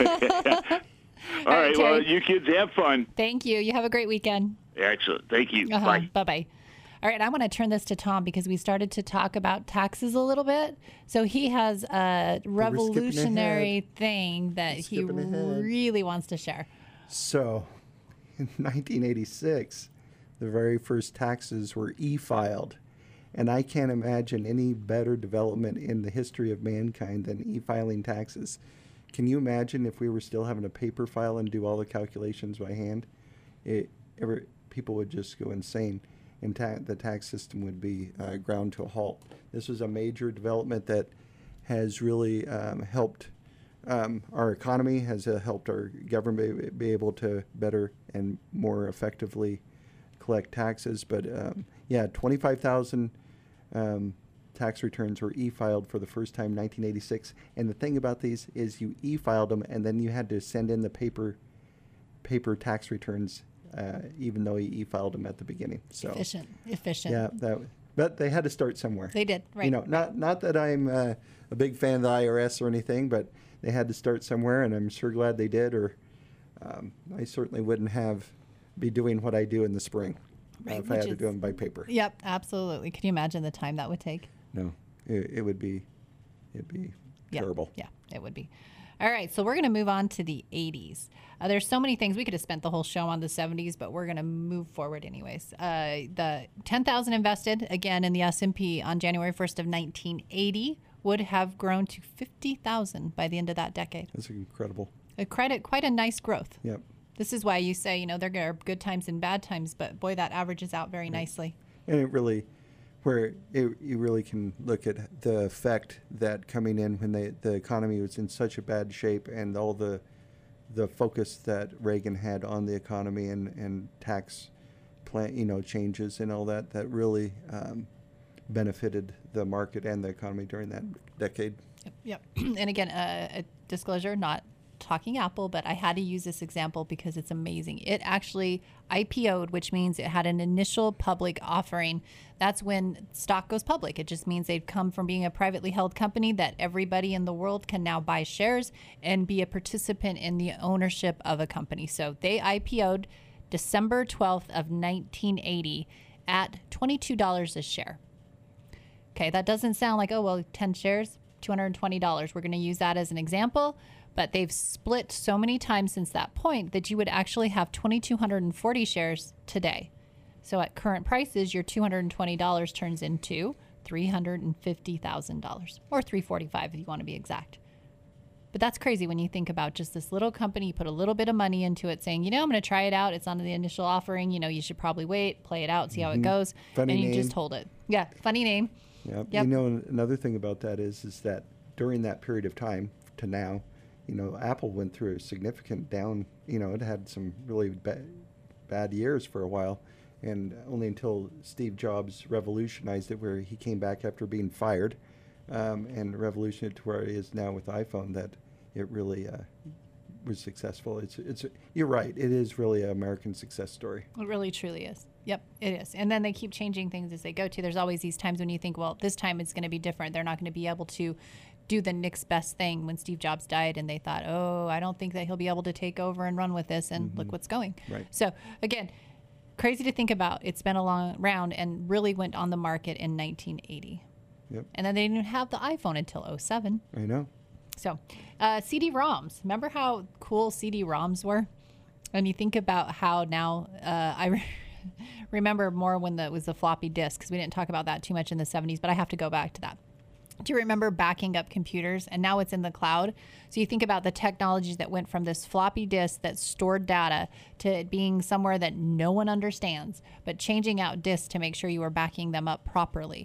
Speaker 6: right, well, you kids have fun.
Speaker 1: Thank you. You have a great weekend.
Speaker 6: Excellent. Thank you. Bye.
Speaker 1: Bye-bye. All right, I want to turn this to Tom because we started to talk about taxes a little bit. So he has a revolutionary thing that he really wants to share.
Speaker 2: So in 1986, the very first taxes were e-filed. And I can't imagine any better development in the history of mankind than e-filing taxes. Can you imagine if we were still having a paper file and do all the calculations by hand? People would just go insane, and the tax system would be ground to a halt. This was a major development that has really helped our economy, has helped our government be able to better and more effectively collect taxes. But 25,000 tax returns were e-filed for the first time in 1986. And the thing about these is you e-filed them, and then you had to send in the paper tax returns, even though you e-filed them at the beginning. So
Speaker 1: efficient.
Speaker 2: Yeah, But they had to start somewhere.
Speaker 1: They did, right.
Speaker 2: You know, not that I'm a big fan of the IRS or anything, but they had to start somewhere, and I'm sure glad they did, or I certainly wouldn't be doing what I do in the spring if I had to do them by paper.
Speaker 1: Yep, absolutely. Can you imagine the time that would take?
Speaker 2: No, it'd be terrible.
Speaker 1: Yeah, it would be. All right, so we're going to move on to the 80s. There's so many things. We could have spent the whole show on the 70s, but we're going to move forward anyways. The 10,000 invested, again, in the S&P on January 1st of 1980 would have grown to 50,000 by the end of that decade.
Speaker 2: That's incredible.
Speaker 1: Quite a nice growth.
Speaker 2: Yep.
Speaker 1: This is why you say, you know, there are good times and bad times, but boy, that averages out very nicely.
Speaker 2: And it really, you really can look at the effect that coming in when the economy was in such a bad shape, and all the focus that Reagan had on the economy and tax plan, changes and all that really benefited the market and the economy during that decade.
Speaker 1: Yep. And again, a disclosure, not talking Apple, but I had to use this example because it's amazing. It actually IPO'd, which means it had an initial public offering. That's when stock goes public. It just means they've come from being a privately held company that everybody in the world can now buy shares and be a participant in the ownership of a company. So they IPO'd December 12th of 1980 at $22 a share. Okay, that doesn't sound like, 10 shares, $220. We're going to use that as an example. But they've split so many times since that point that you would actually have 2,240 shares today. So at current prices, your $220 turns into $350,000, or $345 if you want to be exact. But that's crazy when you think about just this little company. You put a little bit of money into it saying, I'm going to try it out. It's on the initial offering. You should probably wait, play it out, see how it goes.
Speaker 2: Funny
Speaker 1: and you
Speaker 2: name.
Speaker 1: just hold it. Yeah, funny name.
Speaker 2: Yep.
Speaker 1: Yep.
Speaker 2: Another thing about that is that during that period of time to now, Apple went through a significant down. It had some really bad years for a while, and only until Steve Jobs revolutionized it, where he came back after being fired, and revolutionized it to where it is now with iPhone, that it really was successful. You're right. It is really an American success story.
Speaker 1: It really, truly is. Yep, it is. And then they keep changing things as they go to. There's always these times when you think, well, this time it's going to be different. They're not going to be able to do the next best thing. When Steve Jobs died and they thought, I don't think that he'll be able to take over and run with this. And look what's going.
Speaker 2: Right.
Speaker 1: So again, crazy to think about. It's been a long round and really went on the market in 1980.
Speaker 2: Yep.
Speaker 1: And then they didn't have the iPhone until 2007.
Speaker 2: I know.
Speaker 1: So CD-ROMs. Remember how cool CD-ROMs were? And you think about how now I remember more when it was the floppy disk, because we didn't talk about that too much in the 70s, but I have to go back to that. Do you remember backing up computers? And now it's in the cloud. So you think about the technologies that went from this floppy disk that stored data to it being somewhere that no one understands, but changing out disks to make sure you were backing them up properly.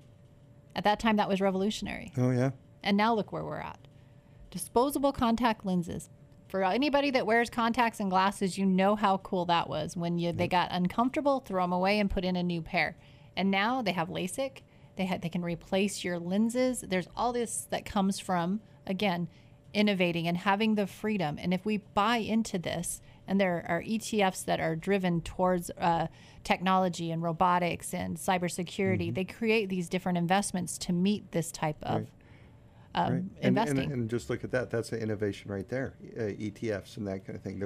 Speaker 1: At that time, that was revolutionary.
Speaker 2: Oh, yeah.
Speaker 1: And now look where we're at. Disposable contact lenses. For anybody that wears contacts and glasses, you know how cool that was. When they got uncomfortable, throw them away and put in a new pair. And now they have LASIK. They can replace your lenses. There's all this that comes from, again, innovating and having the freedom. And if we buy into this, and there are ETFs that are driven towards technology and robotics and cybersecurity, they create these different investments to meet this type of investing.
Speaker 2: And just look at that. That's an innovation right there. ETFs and that kind of thing.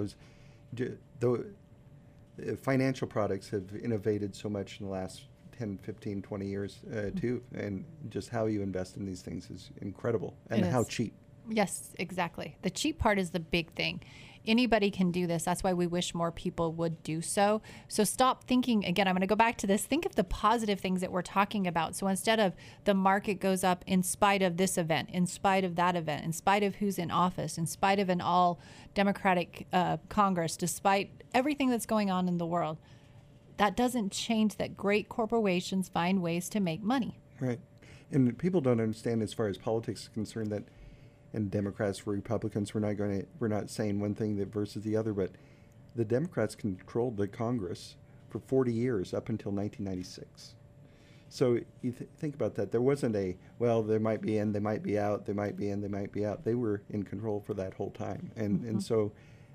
Speaker 2: Those financial products have innovated so much in the last 10, 15, 20 years too. And just how you invest in these things is incredible. And how cheap.
Speaker 1: Yes, exactly. The cheap part is the big thing. Anybody can do this. That's why we wish more people would do so. So stop thinking, again, I'm going to go back to this. Think of the positive things that we're talking about. So instead of the market goes up in spite of this event, in spite of that event, in spite of who's in office, in spite of an all Democratic Congress, despite everything that's going on in the world, that doesn't change that great corporations find ways to make money.
Speaker 2: Right. And people don't understand, as far as politics is concerned, that and Democrats, Republicans, we're not saying one thing versus the other, but the Democrats controlled the Congress for 40 years up until 1996. So you think about that. There wasn't they might be in, they might be out, they might be in, they might be out. They were in control for that whole time. And so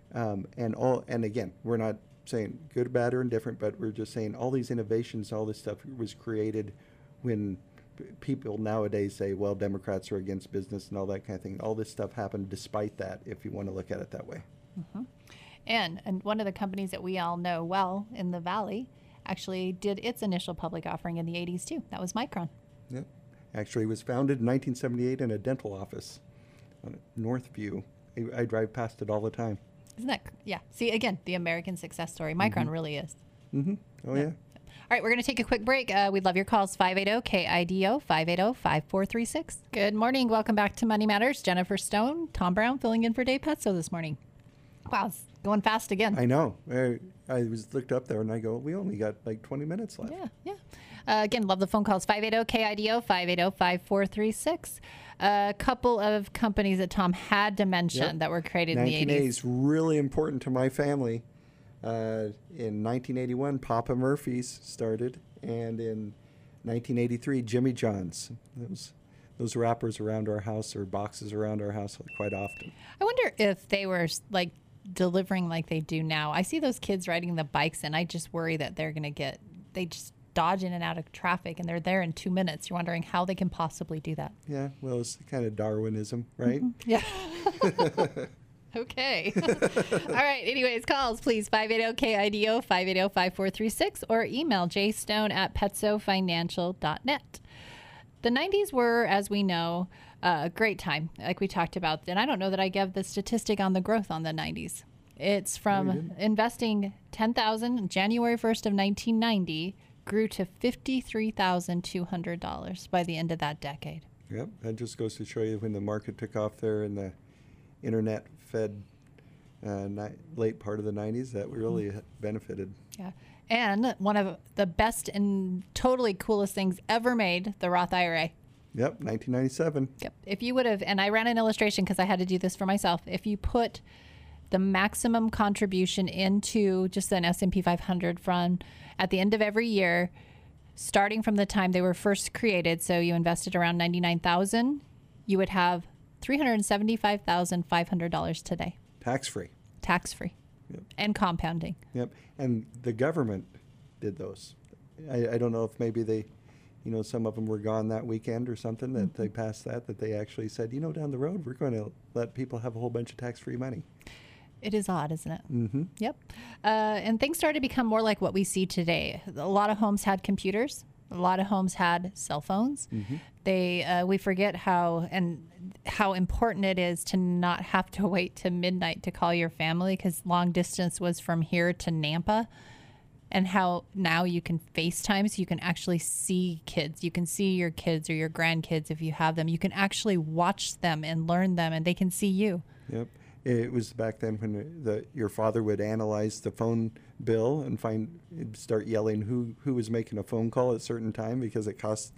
Speaker 2: and again, we're not saying good, bad, or indifferent, but we're just saying all these innovations, all this stuff was created when people nowadays say, well, Democrats are against business and all that kind of thing, all this stuff happened despite that, if you want to look at it that way.
Speaker 1: And one of the companies that we all know well in the Valley actually did its initial public offering in the 80s too. That was Micron.
Speaker 2: Yep. Actually, it was founded in 1978 in a dental office on Northview. I drive past it all the time.
Speaker 1: Isn't that, yeah. See, again, the American success story. Micron really is.
Speaker 2: Oh, yeah.
Speaker 1: All right, we're going to take a quick break. We'd love your calls, 580-KIDO, 580-5436. Good morning. Welcome back to Money Matters. Jennifer Stone, Tom Brown filling in for Dave Petso this morning. Wow, it's going fast again.
Speaker 2: I know. I was looked up there and I go, we only got like 20 minutes left.
Speaker 1: Yeah. Again, love the phone calls, 580-KIDO, 580-5436. A couple of companies that Tom had to mention that were created in the 80s.
Speaker 2: 1980 is really important to my family. In 1981, Papa Murphy's started, and in 1983, Jimmy John's. Those wrappers around our house or boxes around our house quite often.
Speaker 1: I wonder if they were like delivering like they do now. I see those kids riding the bikes, and I just worry that they just dodge in and out of traffic, and they're there in 2 minutes. You're wondering how they can possibly do that.
Speaker 2: Yeah, well, it's kind of Darwinism, right?
Speaker 1: Yeah. Okay. All right. Anyways, calls, please. 580-KIDO, 580-5436, or email jstone@petsofinancial.net. The 90s were, as we know, a great time, like we talked about. And I don't know that I gave the statistic on the growth on the 90s. It's from investing $10,000 January 1st of 1990 grew to $53,200 by the end of that decade.
Speaker 2: Yep. That just goes to show you when the market took off there and the internet fed late part of the 90s, that we really benefited.
Speaker 1: Yeah. And one of the best and totally coolest things ever made, the Roth IRA.
Speaker 2: Yep, 1997.
Speaker 1: Yep. If you would have, and I ran an illustration because I had to do this for myself, if you put the maximum contribution into just an S&P 500 fund at the end of every year, starting from the time they were first created, so you invested around $99,000, you would have $375,500 today.
Speaker 2: Tax-free.
Speaker 1: Tax-free.
Speaker 2: Yep.
Speaker 1: And compounding.
Speaker 2: Yep. And the government did those. I don't know if maybe they, some of them were gone that weekend or something, that they passed that they actually said, down the road, we're going to let people have a whole bunch of tax-free money.
Speaker 1: It is odd, isn't it?
Speaker 2: Mm-hmm.
Speaker 1: Yep. And things started to become more like what we see today. A lot of homes had computers. A lot of homes had cell phones. Mm-hmm. We forget how important it is to not have to wait to midnight to call your family, because long distance was from here to Nampa, and how now you can FaceTime, so you can actually see kids. You can see your kids or your grandkids if you have them. You can actually watch them and learn them, and they can see you.
Speaker 2: Yep. It was back then when your father would analyze the phone bill and start yelling who was making a phone call at a certain time because it cost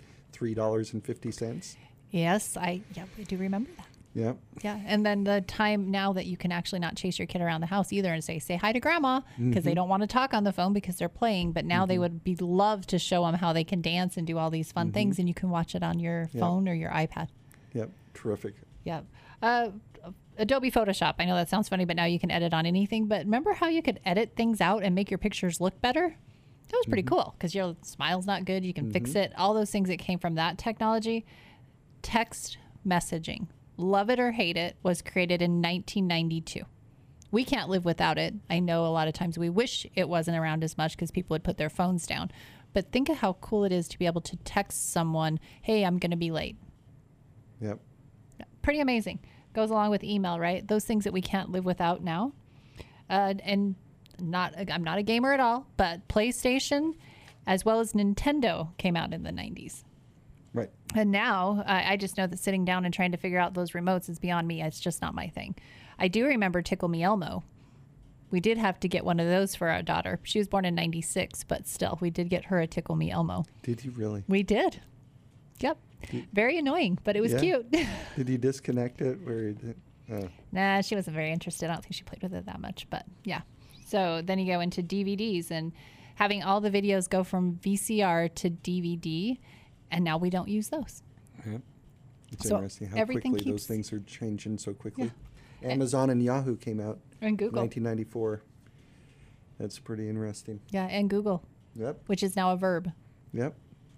Speaker 2: $3.50.
Speaker 1: Yes, I do remember that.
Speaker 2: Yep.
Speaker 1: Yeah, and then the time now that you can actually not chase your kid around the house either and say hi to grandma, because they don't want to talk on the phone because they're playing, but now they would be love to show them how they can dance and do all these fun things, and you can watch it on your phone or your iPad.
Speaker 2: Yep, terrific.
Speaker 1: Yep. Adobe Photoshop. I know that sounds funny, but now you can edit on anything. But remember how you could edit things out and make your pictures look better? That was pretty cool, because your smile's not good. You can fix it. All those things that came from that technology. Text messaging, love it or hate it, was created in 1992. We can't live without it. I know a lot of times we wish it wasn't around as much because people would put their phones down. But think of how cool it is to be able to text someone, hey, I'm going to be late.
Speaker 2: Yep.
Speaker 1: Pretty amazing. Goes along with email, right? Those things that we can't live without now. I'm not a gamer at all, but PlayStation as well as Nintendo came out in the 90s.
Speaker 2: Right.
Speaker 1: And now I just know that sitting down and trying to figure out those remotes is beyond me. It's just not my thing. I do remember Tickle Me Elmo. We did have to get one of those for our daughter. She was born in 96, but still, we did get her a Tickle Me Elmo.
Speaker 2: Did you really?
Speaker 1: We did. Yep. Very annoying, but it was cute.
Speaker 2: Did you disconnect it?
Speaker 1: Nah, she wasn't very interested. I don't think she played with it that much, but yeah. So then you go into DVDs and having all the videos go from VCR to DVD, and now we don't use those.
Speaker 2: Yep. It's
Speaker 1: So
Speaker 2: interesting how
Speaker 1: everything
Speaker 2: quickly
Speaker 1: keeps-
Speaker 2: those things are changing so quickly.
Speaker 1: Yeah.
Speaker 2: Amazon and Yahoo came out
Speaker 1: And Google.
Speaker 2: 1994. That's pretty interesting.
Speaker 1: Yeah, and Google,
Speaker 2: Yep.
Speaker 1: which is now a verb.
Speaker 2: Yep.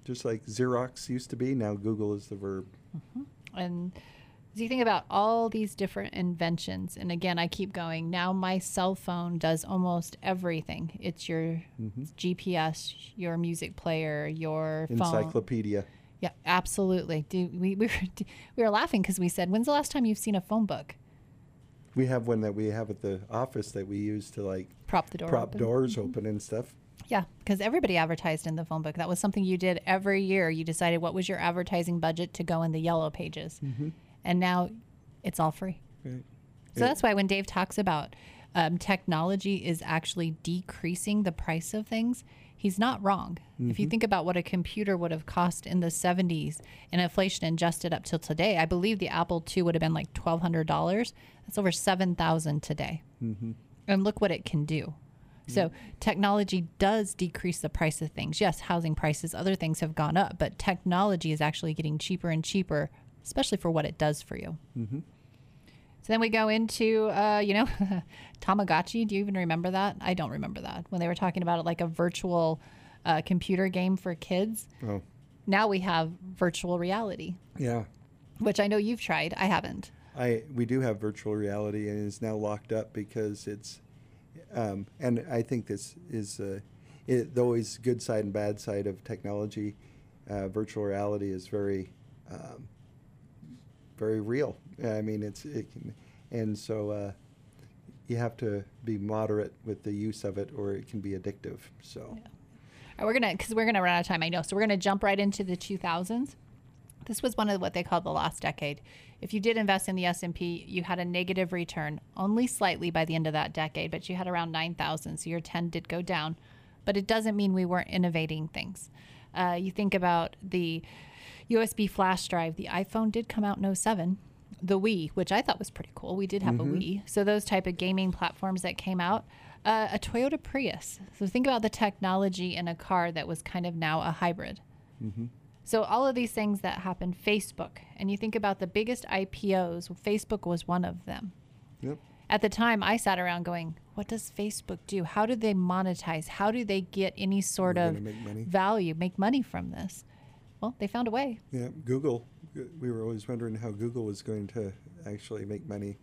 Speaker 2: Just like Xerox used to be, now Google is the verb.
Speaker 1: And as you think about all these different inventions, and again, I keep going, now my cell phone does almost everything. It's your GPS, your music player, your phone.
Speaker 2: Encyclopedia.
Speaker 1: Yeah, absolutely. We were laughing because we said, when's the last time you've seen a phone book?
Speaker 2: We have one that we have at the office that we use to like
Speaker 1: Prop the door open.
Speaker 2: doors open and stuff.
Speaker 1: Yeah, because everybody advertised in the phone book. That was something you did every year. You decided what was your advertising budget to go in the yellow pages. And now it's all free.
Speaker 2: Right.
Speaker 1: So that's why when Dave talks about technology is actually decreasing the price of things, he's not wrong. If you think about what a computer would have cost in the 70s and inflation adjusted up till today, I believe the Apple II would have been like $1,200. That's over $7,000 today. And look what it can do. So technology does decrease the price of things. Yes, housing prices, other things have gone up, but technology is actually getting cheaper and cheaper, especially for what it does for you. So then we go into, Tamagotchi. Do you even remember that? I don't remember that. When they were talking about it like a virtual computer game for kids.
Speaker 2: Oh.
Speaker 1: Now we have virtual reality,
Speaker 2: Yeah.
Speaker 1: which I know you've tried. I haven't.
Speaker 2: We do have virtual reality, and it's now locked up because it's, and I think this is the always good side and bad side of technology. Virtual reality is very, very real. I mean, so you have to be moderate with the use of it, or it can be addictive. So,
Speaker 1: All right, we're gonna run out of time. I know, so we're gonna jump right into the 2000s. This was one of what they called the lost decade. If you did invest in the S&P, you had a negative return, only slightly by the end of that decade, but you had around 9,000, so your 10 did go down. But it doesn't mean we weren't innovating things. You think about the USB flash drive. The iPhone did come out in 2007. The Wii, which I thought was pretty cool. We did have a Wii. So those type of gaming platforms that came out. A Toyota Prius. So think about the technology in a car that was kind of now a hybrid. So all of these things that happened, Facebook, and you think about the biggest IPOs, Facebook was one of them.
Speaker 2: Yep.
Speaker 1: At the time, I sat around going, what does Facebook do? How do they monetize? How do they get any sort
Speaker 2: We're
Speaker 1: of
Speaker 2: gonna make money.
Speaker 1: value, make money from this? Well, they found a way.
Speaker 2: Yeah, Google. We were always wondering how Google was going to actually make money.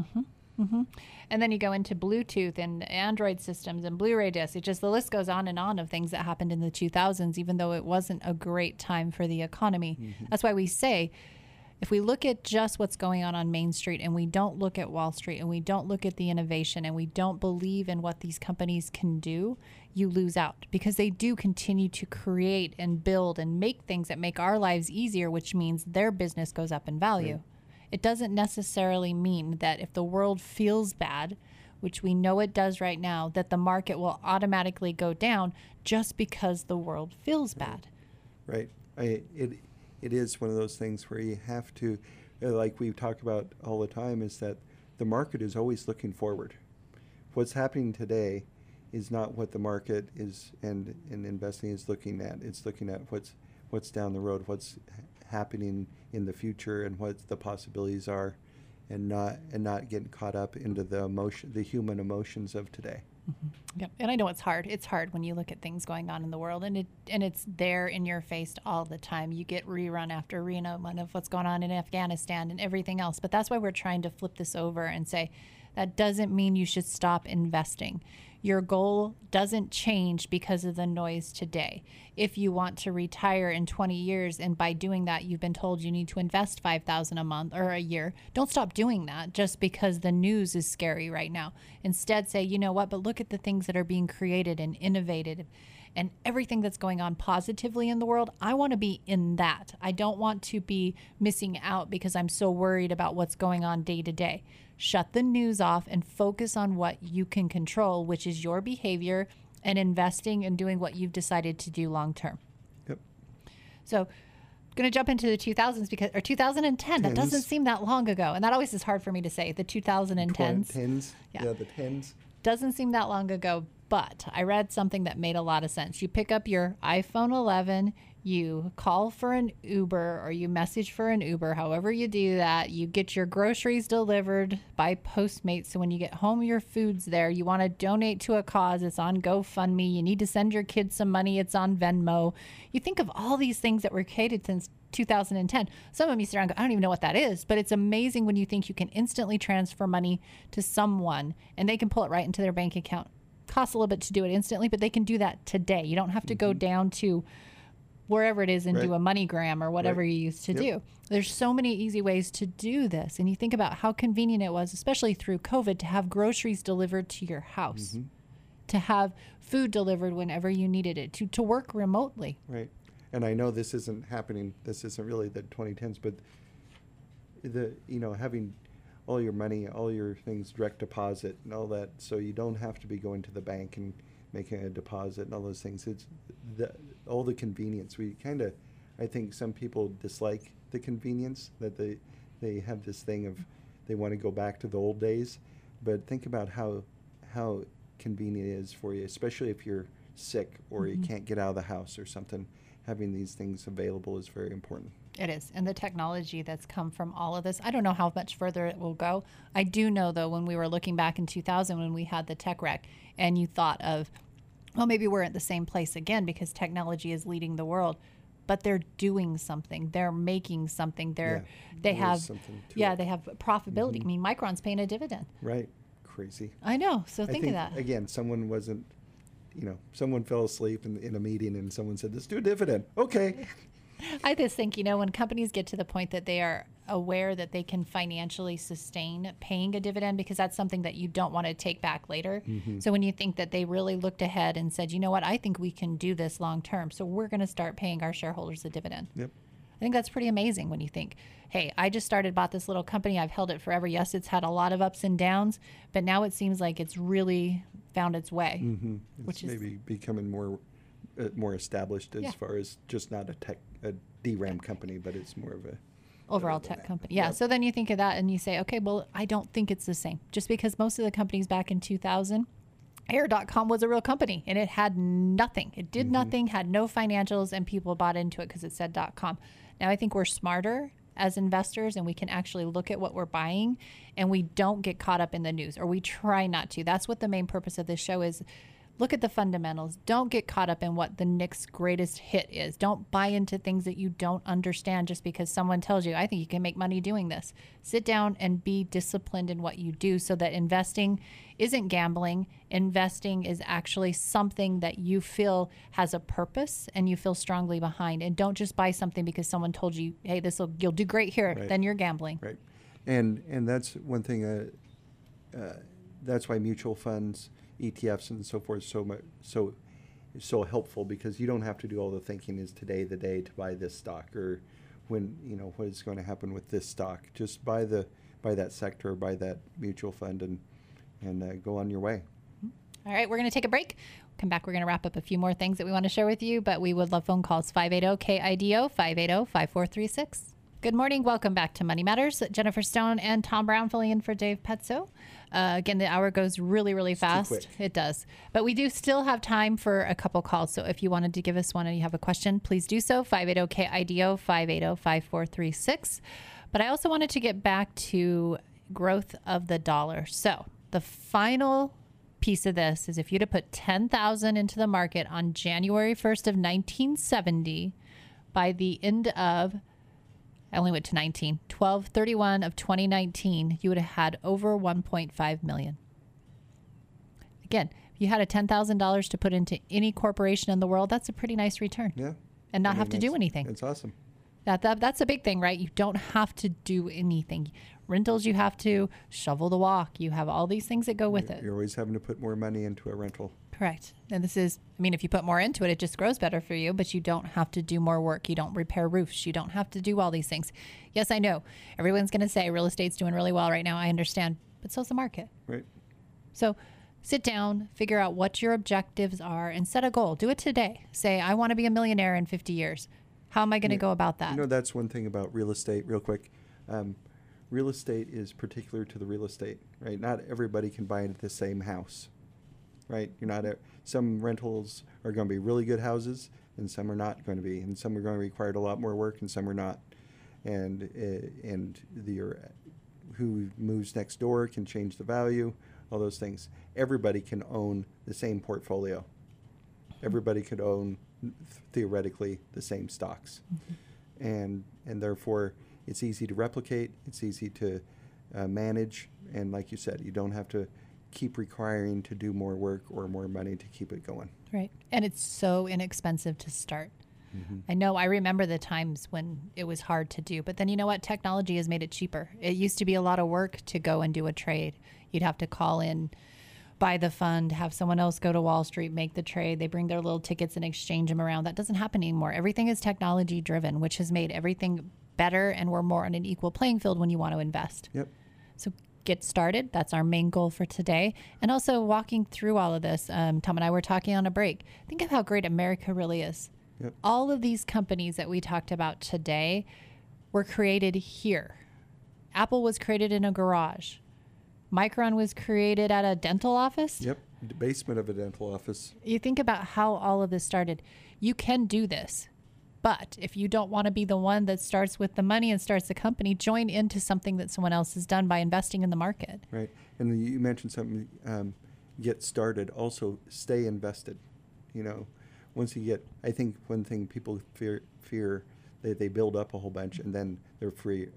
Speaker 1: And then you go into Bluetooth and Android systems and Blu-ray discs. It just, the list goes on and on of things that happened in the 2000s, even though it wasn't a great time for the economy. That's why we say, if we look at just what's going on Main Street and we don't look at Wall Street and we don't look at the innovation and we don't believe in what these companies can do, you lose out, because they do continue to create and build and make things that make our lives easier, which means their business goes up in value. It doesn't necessarily mean that if the world feels bad, which we know it does right now, that the market will automatically go down just because the world feels bad.
Speaker 2: Right. It is one of those things where you have to, like we talk about all the time, is that the market is always looking forward. What's happening today is not what the market is and investing is looking at. It's looking at what's down the road, what's happening in the future, and what the possibilities are, and not getting caught up into the human emotions of today.
Speaker 1: Yep. And I know it's hard. It's hard when you look at things going on in the world, and it's there in your face all the time. You get rerun after rerun of what's going on in Afghanistan and everything else. But that's why we're trying to flip this over and say that doesn't mean you should stop investing. Your goal doesn't change because of the noise today. If you want to retire in 20 years and by doing that you've been told you need to invest $5,000 a month or a year, don't stop doing that just because the news is scary right now. Instead say, you know what, but look at the things that are being created and innovated and everything that's going on positively in the world. I want to be in that. I don't want to be missing out because I'm so worried about what's going on day to day. Shut the news off and focus on what you can control, which is your behavior and investing and doing what you've decided to do long term.
Speaker 2: Yep.
Speaker 1: So I'm going to jump into the 2000s or 2010. That doesn't seem that long ago. And that always is hard for me to say, the 2010s.
Speaker 2: Tens.
Speaker 1: Yeah.
Speaker 2: Yeah, the tens.
Speaker 1: Doesn't seem that long ago, but I read something that made a lot of sense. You pick up your iPhone 11, You call for an Uber or you message for an Uber, however you do that. You get your groceries delivered by Postmates. So when you get home, your food's there. You want to donate to a cause, it's on GoFundMe. You need to send your kids some money, it's on Venmo. You think of all these things that were created since 2010. Some of them you sit around and go, I don't even know what that is. But it's amazing when you think you can instantly transfer money to someone and they can pull it right into their bank account. Costs a little bit to do it instantly, but they can do that today. You don't have to go down to wherever it is and do a MoneyGram or whatever you used to do. There's so many easy ways to do this. And you think about how convenient it was, especially through COVID, to have groceries delivered to your house, to have food delivered whenever you needed it, to work remotely.
Speaker 2: Right. And I know this isn't happening, this isn't really the 2010s, but having all your money, all your things direct deposit and all that, so you don't have to be going to the bank and making a deposit and all those things. It's all the convenience. I think some people dislike the convenience, that they have this thing of they want to go back to the old days. But think about how convenient it is for you, especially if you're sick or you can't get out of the house or something. Having these things available is very important.
Speaker 1: It is. And the technology that's come from all of this, I don't know how much further it will go. I do know, though, when we were looking back in 2000 when we had the tech wreck and you thought of, well, maybe we're at the same place again because technology is leading the world, but they're doing something. They're making something. They have profitability. I mean, Micron's paying a dividend.
Speaker 2: Right. Crazy.
Speaker 1: I know. So think of
Speaker 2: I think,
Speaker 1: that.
Speaker 2: Again, someone fell asleep in a meeting and someone said, let's do a dividend. Okay.
Speaker 1: I just think, when companies get to the point that they are aware that they can financially sustain paying a dividend, because that's something that you don't want to take back later. So when you think that they really looked ahead and said, you know what, I think we can do this long term, so we're going to start paying our shareholders a dividend.
Speaker 2: Yep.
Speaker 1: I think that's pretty amazing when you think, hey, I just bought this little company. I've held it forever. Yes, it's had a lot of ups and downs, but now it seems like it's really found its way.
Speaker 2: Which is maybe becoming more established as far as just not a DRAM company, but it's more of a
Speaker 1: overall tech company. Yeah. So then you think of that and you say, okay, well, I don't think it's the same. Just because most of the companies back in 2000, Air.com was a real company and it had nothing. It did nothing, had no financials, and people bought into it because it said .com. Now I think we're smarter as investors and we can actually look at what we're buying and we don't get caught up in the news, or we try not to. That's what the main purpose of this show is. Look at the fundamentals. Don't get caught up in what the next greatest hit is. Don't buy into things that you don't understand just because someone tells you, I think you can make money doing this. Sit down and be disciplined in what you do so that investing isn't gambling. Investing is actually something that you feel has a purpose and you feel strongly behind. And don't just buy something because someone told you, hey, you'll do great here.
Speaker 2: Right.
Speaker 1: Then you're gambling.
Speaker 2: Right. And that's one thing. That's why mutual funds, ETFs and so forth so helpful, because you don't have to do all the thinking, is today the day to buy this stock, or when what is going to happen with this stock. Just buy that sector, buy that mutual fund, and go on your way.
Speaker 1: All right, we're going to take a break. Come back, we're going to wrap up a few more things that we want to share with you, but we would love phone calls. 580-KIDO, 580-5436. Good morning. Welcome back to Money Matters. Jennifer Stone and Tom Brown filling in for Dave Petzo. Again, the hour goes really, really fast.
Speaker 2: It's too quick.
Speaker 1: It does. But we do still have time for a couple calls. So if you wanted to give us one and you have a question, please do so. 580-KIDO, 580-5436. But I also wanted to get back to growth of the dollar. So the final piece of this is, if you'd have put $10,000 into the market on January 1st of 1970, by the end of, I only went to 12/31 of 2019, you would have had over 1.5 million. Again, if you had a $10,000 to put into any corporation in the world, that's a pretty nice return.
Speaker 2: Yeah.
Speaker 1: And not have to do anything.
Speaker 2: It's awesome.
Speaker 1: That's a big thing, right? You don't have to do anything. Rentals, you have to shovel the walk. You have all these things that go with it.
Speaker 2: You're always having to put more money into a rental.
Speaker 1: Correct. And this is, if you put more into it, it just grows better for you, but you don't have to do more work. You don't repair roofs. You don't have to do all these things. Yes, I know. Everyone's going to say real estate's doing really well right now. I understand. But so's the market.
Speaker 2: Right.
Speaker 1: So sit down, figure out what your objectives are, and set a goal. Do it today. Say, I want to be a millionaire in 50 years. How am I going to go about that?
Speaker 2: That's one thing about real estate, real quick. Real estate is particular to the real estate, right? Not everybody can buy the same house. Right, some rentals are going to be really good houses, and some are not going to be, and some are going to require a lot more work, and some are not. And who moves next door can change the value, all those things. Everybody can own the same portfolio. Everybody could own, theoretically, the same stocks. And therefore, it's easy to replicate, it's easy to manage, and like you said, you don't have to keep requiring to do more work or more money to keep it going.
Speaker 1: Right. And it's so inexpensive to start. I remember the times when it was hard to do, but then you know what? Technology has made it cheaper. It used to be a lot of work to go and do a trade. You'd have to call in, buy the fund, have someone else go to Wall Street, make the trade. They bring their little tickets and exchange them around. That doesn't happen anymore. Everything is technology driven, which has made everything better, and we're more on an equal playing field when you want to invest.
Speaker 2: Yep.
Speaker 1: So get started. That's our main goal for today. And also walking through all of this, Tom and I were talking on a break. Think of how great America really is.
Speaker 2: Yep.
Speaker 1: All of these companies that we talked about today were created here. Apple was created in a garage. Micron was created at a dental office.
Speaker 2: Yep. The basement of a dental office.
Speaker 1: You think about how all of this started. You can do this. But if you don't want to be the one that starts with the money and starts the company, join into something that someone else has done by investing in the market.
Speaker 2: Right. And you mentioned something, get started. Also, stay invested. Once you get, I think one thing people fear they build up a whole bunch and then they're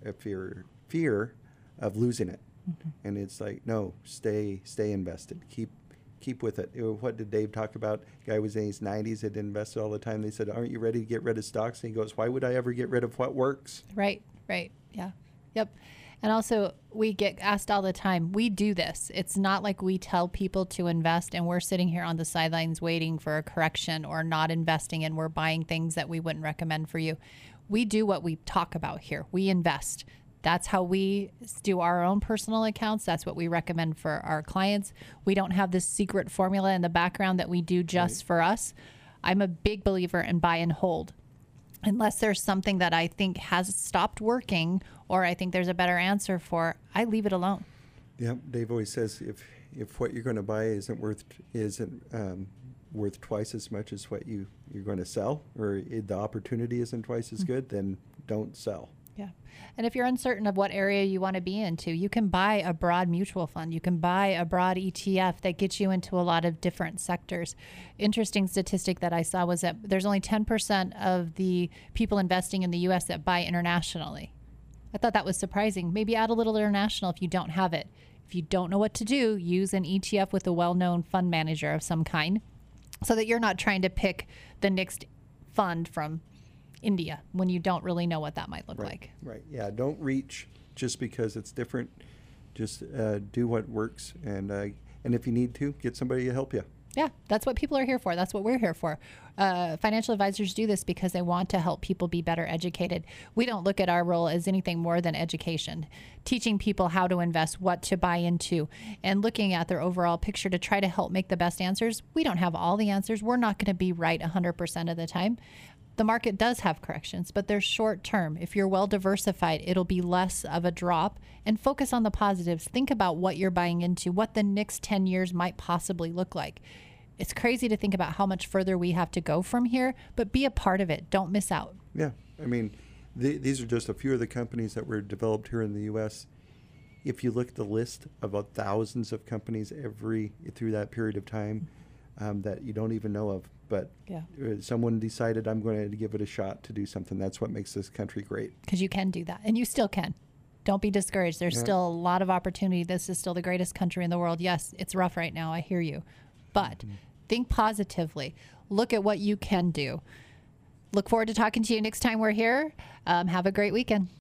Speaker 2: fear of losing it. And it's like, no, stay invested. Keep with it. What did Dave talk about? Guy was in his 90s, had invested all the time. They said, aren't you ready to get rid of stocks? And he goes, why would I ever get rid of what works?
Speaker 1: Right. Yeah. Yep. And also, we get asked all the time, we do this. It's not like we tell people to invest and we're sitting here on the sidelines waiting for a correction or not investing, and we're buying things that we wouldn't recommend for you. We do what we talk about here. We invest. That's how we do our own personal accounts. That's what we recommend for our clients. We don't have this secret formula in the background that we do just for us. I'm a big believer in buy and hold. Unless there's something that I think has stopped working or I think there's a better answer for, I leave it alone.
Speaker 2: Yeah, Dave always says if what you're going to buy isn't worth twice as much as what you're going to sell, or the opportunity isn't twice as good, then don't sell.
Speaker 1: Yeah. And if you're uncertain of what area you want to be into, you can buy a broad mutual fund. You can buy a broad ETF that gets you into a lot of different sectors. Interesting statistic that I saw was that there's only 10% of the people investing in the U.S. that buy internationally. I thought that was surprising. Maybe add a little international if you don't have it. If you don't know what to do, use an ETF with a well-known fund manager of some kind so that you're not trying to pick the next fund from India when you don't really know what that might look like.
Speaker 2: Right. Yeah. Don't reach just because it's different. Just do what works, and if you need to, get somebody to help you.
Speaker 1: Yeah, that's what people are here for. That's what we're here for. Financial advisors do this because they want to help people be better educated. We don't look at our role as anything more than education, teaching people how to invest, what to buy into, and looking at their overall picture to try to help make the best answers. We don't have all the answers. We're not going to be right 100% of the time. The market does have corrections, but they're short term. If you're well diversified, it'll be less of a drop, and focus on the positives. Think about what you're buying into, what the next 10 years might possibly look like. It's crazy to think about how much further we have to go from here, but be a part of it. Don't miss out.
Speaker 2: Yeah. I mean, these are just a few of the companies that were developed here in the U.S. If you look at the list of thousands of companies through that period of time that you don't even know of, but someone decided, I'm going to give it a shot to do something. That's what makes this country great.
Speaker 1: Because you can do that, and you still can. Don't be discouraged. There's still a lot of opportunity. This is still the greatest country in the world. Yes, it's rough right now. I hear you. But think positively. Look at what you can do. Look forward to talking to you next time we're here. Have a great weekend.